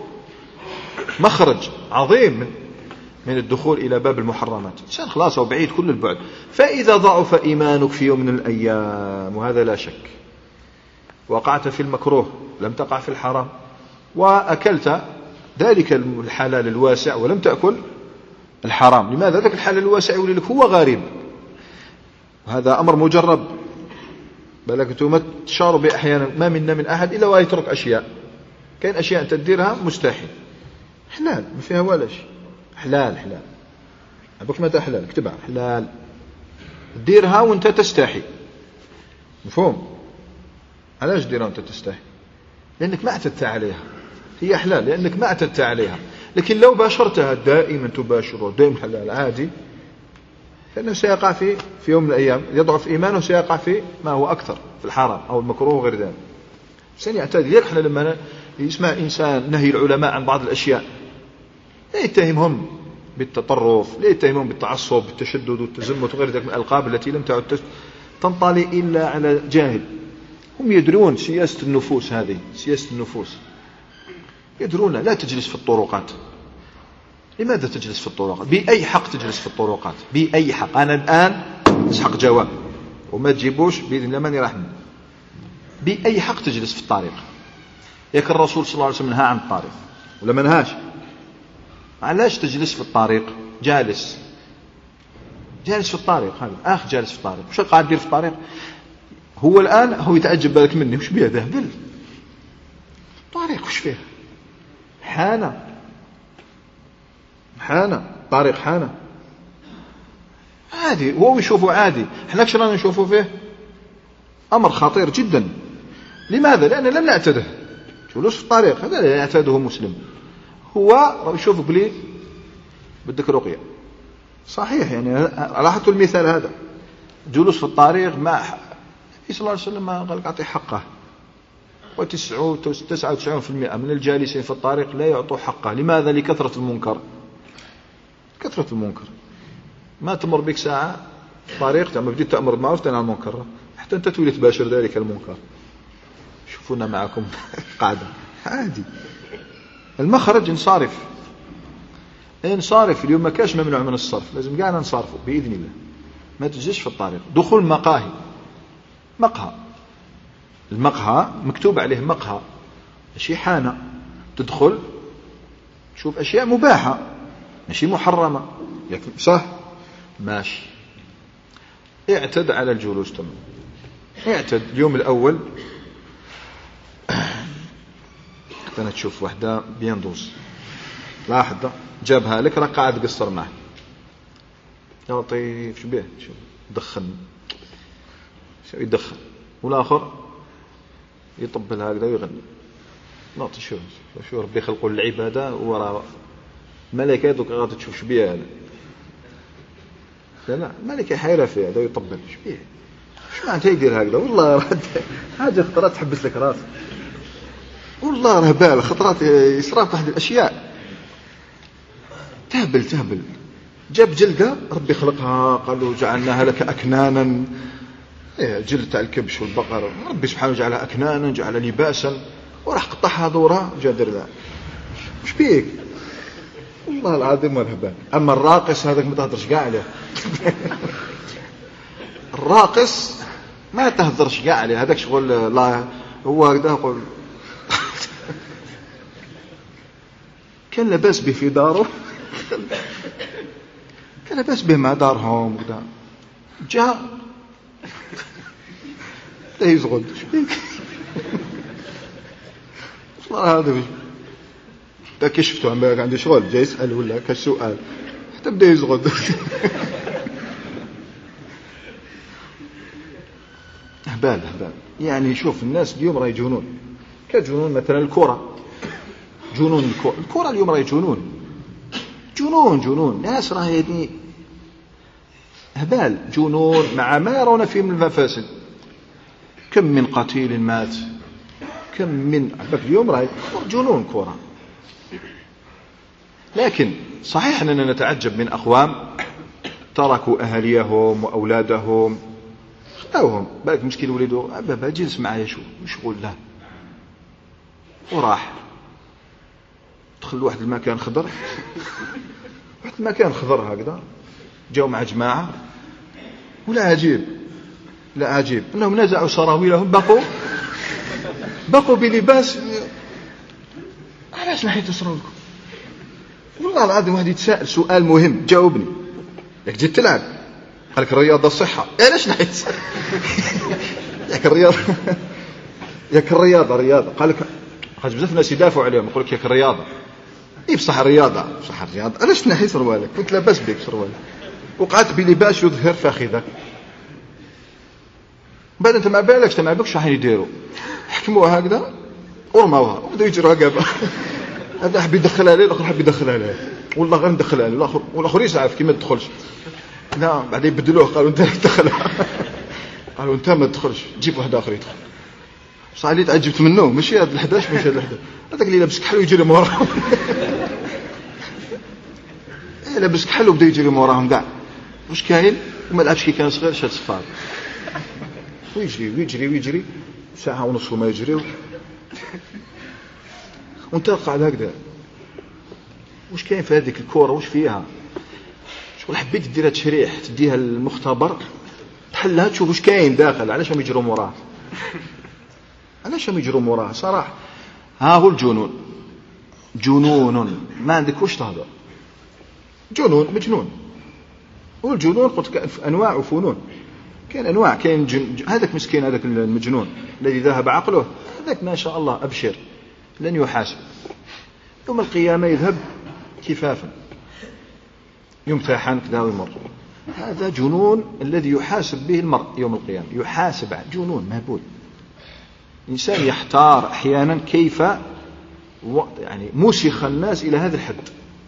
مخرج عظيم من الدخول إلى باب المحرمات. إنسان خلاص وبعيد كل البعد. فإذا ضعف إيمانك في يوم من الأيام، وهذا لا شك، وقعت في المكروه لم تقع في الحرام، وأكلت ذلك الحلال الواسع ولم تأكل الحرام، لماذا؟ ذلك الحلال الواسع يقول لك هو غريب، وهذا أمر مجرب. بلك أنتم تشاروا بأحيانا ما منا من أحد إلا ويترك أشياء، كاين أشياء أنت تديرها مستحيل، حلال ما فيها ولا شيء، حلال أبوك متى حلال اكتبها حلال، تديرها وانت تستحي. مفهوم؟ علاش ديرها وانت تستحي؟ لأنك ما اعتدت عليها، هي حلال لأنك ما اعتدت عليها. لكن لو باشرتها دائما، تباشر دائما حلال عادي، فإنه سيقع في يوم من الأيام يضعف إيمانه، سيقع في ما هو أكثر في الحرام أو المكروه وغير ذلك. سنعتاد. لذلك احنا لما يسمع إنسان نهي العلماء عن بعض الأشياء لا يتهمهم بالتطرف، لا يتهمهم بالتعصب بالتشدد والتزمت وغير ذلك من الألقاب التي لم تعد تنطلي إلا على جاهل. هم يدرون سياسة النفوس، هذه سياسة النفوس يدرون. لا تجلس في الطرقات. لماذا تجلس في الطرقات؟ بأي حق تجلس في الطرقات؟ بأي حق؟ أنا الآن أسحق جواب وما تجيبوش بإذن الله من يرحمه. بأي حق تجلس في الطريق؟ ياك الرسول صلى الله عليه وسلم نهى عن الطريق ولا ما نهاش؟ علاش تجلس في الطريق؟ جالس في الطريق، هذا جالس في الطريق. وش قاعد يدير في الطريق؟ هو الآن هو يتعجب بالك مني، وش بيه بهبل طريق، وش فيه؟ حانة طريق حانة عادي، هو يشوفه عادي، احنا كش رانا نشوفه فيه أمر خطير جدا. لماذا؟ لأن لم نعتده. جلوس في الطريق هذا لا يعتاده مسلم. هو يشوفك بلي بدك رقية صحيح، يعني لاحظتوا المثال هذا، جلوس في الطريق ما صلى الله عليه وسلم ما قال أعطي حقه. و99% من الجالسين في الطريق لا يعطوا حقه. لماذا؟ لكثرة المنكر. كثرة المنكر. ما تمر بك ساعة طريق لما بديت تأمر بالمعروف تنهى عن المنكر حتى أنت تولي تباشر ذلك المنكر. شوفونا معكم قاعدة عادي. المخرج انصارف. نصارف اليوم ما كاش ممنوع من الصرف، لازم قاعنا نصرفه بإذن الله، ما تجيش في الطريق. دخول مقاهي، مقهى، المقهى مكتوب عليه مقهى، ماشي حانة، تدخل تشوف أشياء مباحة ماشي محرمة، صح ماشي. اعتد على الجلوس تمام، اعتد. اليوم الأول أنا تشوف واحدة بيندوز، لاحظة جابها لك، راه قاعد قصر معه، يا لطيف شبيه شو دخن، شو يدخن، والآخر يطبل هكذا ويغني. لا شو ربي خلقوا العبادة ورا ملكة دوك غادي تشوف شبيه هذا، لا الملكة حيرة فيه هذا يطبل شبيه، شو معناتها يدير هكذا؟ والله حاجة خطرات تحبس لك راسك، والله راه بال خطرات يصرف واحد الأشياء تهبل. جاب جلدة ربي خلقها، قالوا جعلناها لك أكنانا، جلد تاع الكبش والبقر ربي سبحانه جعلها أكنانا، جعل لباسا، وراح قطعها دورة جادر لا مش بيك، والله العظيم مرحبا. أما الراقص هذاك ما تهدرش قاع عليه الراقص ما تهدرش قاع عليه، هذاك شغل لا هو هكذا يقول كان لباس به في داره كان لباس به مع دارهم وكذا، جاء لا يزغد والله هذا ذاك شفتو عندي شغل جاي يسأل ولا كسؤال حتى بدا يزغد هبال. يعني شوف الناس اليوم راهي جنون، كجنون مثلا الكرة، جنون الكرة اليوم راهي جنون ناس راهي يعني هبال جنون، مع ما يرون فيه من المفاسد. كم من قتيل مات، كم من عبك اليوم راهي جنون كرة. لكن صحيح أننا نتعجب من أقوام تركوا أهليهم وأولادهم، خلاوهم بالك مشكل ولده بابا جلس معايا شو مشغول له، وراح دخل واحد المكان خضر، واحد المكان خضر هكذا، جاو مع جماعة، ولا عجيب أنهم نزعوا سراويلهم، بقوا بلباس. علاش نحيتوا سراويلكم؟ والله العظيم واحد يتساءل سؤال مهم، جاوبني. ياك جيت تلعب قال لك الرياضة صحة، علاش نحيت ياك الرياضة قال لك حاج بزاف ناس يدافعوا عليهم، يقول لك ياك الرياضة بصح الرياضة علاش تنحي سروالك؟ كنت لاباس بك سروالك وقعدت بلباس يظهر فخذك، بعد انت ما بالكش ما بالكش راح يديروا، حكموها هكذا ورموها وبداو يجروا هكذا هذا حب يدخل عليه، الاخر حب يدخل عليه، والله غير ندخل عليه، والاخر يسعف كي ما تدخلش، لا بعدين يبدلوه قالوا انت تدخل قالوا انت ما تدخلش، جيب واحد اخر يدخل. صح لي تعجبت منه، ماشي هذا ال11 ماشي هذا ال11، هذاك اللي لابس كحل ويجري موراهم لابس كحل وبدا يجري موراهم كاع، واش كاين؟ وما لعبش كي كان صغير، شاد صفار ويجري ساعه ونص وما يجري، وانت قاعد هكذا. واش كاين في هذيك الكره؟ واش فيها؟ شغل حبيت ديرها تشريح، تديها للمختبر تحلها تشوف واش كاين داخل، علاش هم يجروا موراه صراحه. ها هو الجنون، جنون ما عندك واش تهضر، جنون مجنون. والجنون قلت لك انواع وفنون، كاين انواع، كاين هذاك مسكين، هذاك المجنون الذي ذهب عقله، هذاك ما شاء الله ابشر لن يحاسب يوم القيامه، يذهب كفافا يمتحن كذا ويمر. هذا جنون الذي يحاسب به المرء يوم القيامه، يحاسب عن جنون مهبول. الإنسان يحتار أحيانا كيف يعني مسخ الناس إلى هذا الحد،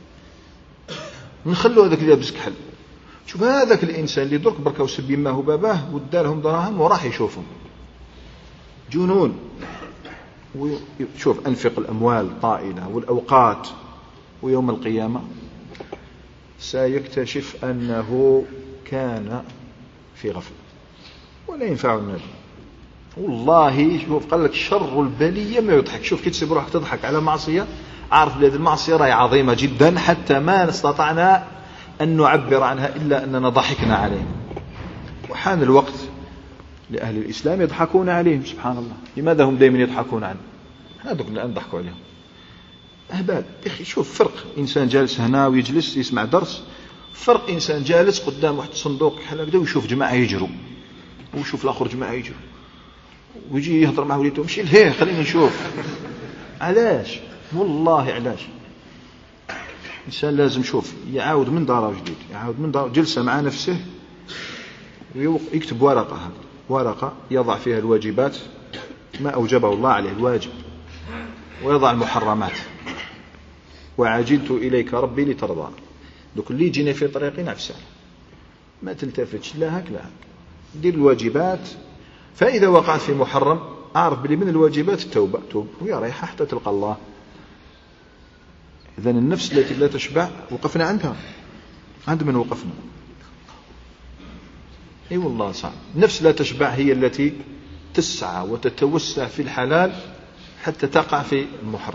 نخلوا هذاك اللي لابس كحل. شوف هذاك الإنسان اللي درك بركة وسب يماه وباباه ودالهم دراهم وراح يشوفهم، جنون. وشوف أنفق الأموال طائلة والأوقات، ويوم القيامة سيكتشف أنه كان في غفلة ولا ينفع النبي. والله شوف قال لك شر البلية ما يضحك. شوف كي تسيب روحك تضحك على معصية عارف بلاد المعصية راهي عظيمة جدا حتى ما استطعنا أن نعبر عنها إلا أننا ضحكنا عليهم. وحان الوقت لأهل الإسلام يضحكون عليهم. سبحان الله، لماذا هم دائما يضحكون عنه؟ احنا دوك الآن نضحكوا عليهم. أهبال يا أخي. شوف فرق إنسان جالس هنا ويجلس يسمع درس، فرق إنسان جالس قدام واحد صندوق بحال هكذا ويشوف جماعة يجروا، ويشوف الآخر جماعة يجروا، ويجي يهضر مع وليته مشي لهيه خلينا نشوف. علاش؟ والله علاش؟ الإنسان لازم شوف يعاود من داره جديد، يعاود من داره جلسة مع نفسه ويكتب ورقة يضع فيها الواجبات ما أوجبه الله عليه الواجب، ويضع المحرمات. وعجلت إليك ربي لترضى. دوك اللي يجينا في طريقي نفسه ما تلتفتش لا هك لا هك، دير الواجبات. فإذا وقعت في محرم أعرف بلي من الواجبات التوبة، توب ويا رايحة حتى تلقى الله. إذن النفس التي لا تشبع وقفنا عندها. عند من وقفنا؟ أي والله صعب. النفس لا تشبع هي التي تسعى وتتوسع في الحلال حتى تقع في المحرم.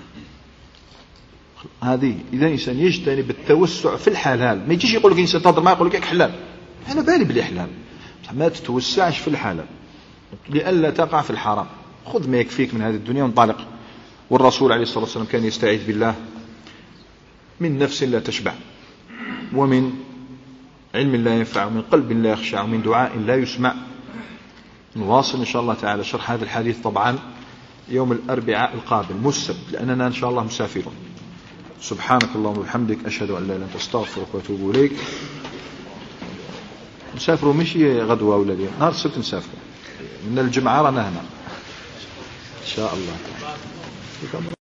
هذه إذا إنسان يجتنب التوسع في الحلال، ما يجيش يقول لك إنسان تهضر ما يقول لك حلال، أنا بالي بالحلال، ما تتوسعش في الحلال لئلا تقع في الحرام. خذ ما يكفيك من هذه الدنيا وانطلق. والرسول عليه الصلاة والسلام كان يستعيذ بالله من نفس لا تشبع، ومن علم لا ينفع، ومن قلب لا يخشع، ومن دعاء لا يسمع. نواصل إن شاء الله تعالى شرح هذا الحديث طبعا يوم الأربعاء القابل والسبت، لأننا إن شاء الله مسافرون. سبحانك اللهم وبحمدك، أشهد أن لا إله إلا أنت، أستغفرك وأتوب إليك. نسافروا مشي غدوة ولا اليوم، نهار السبت نسافروا، من الجمعة رانا هنا إن شاء الله.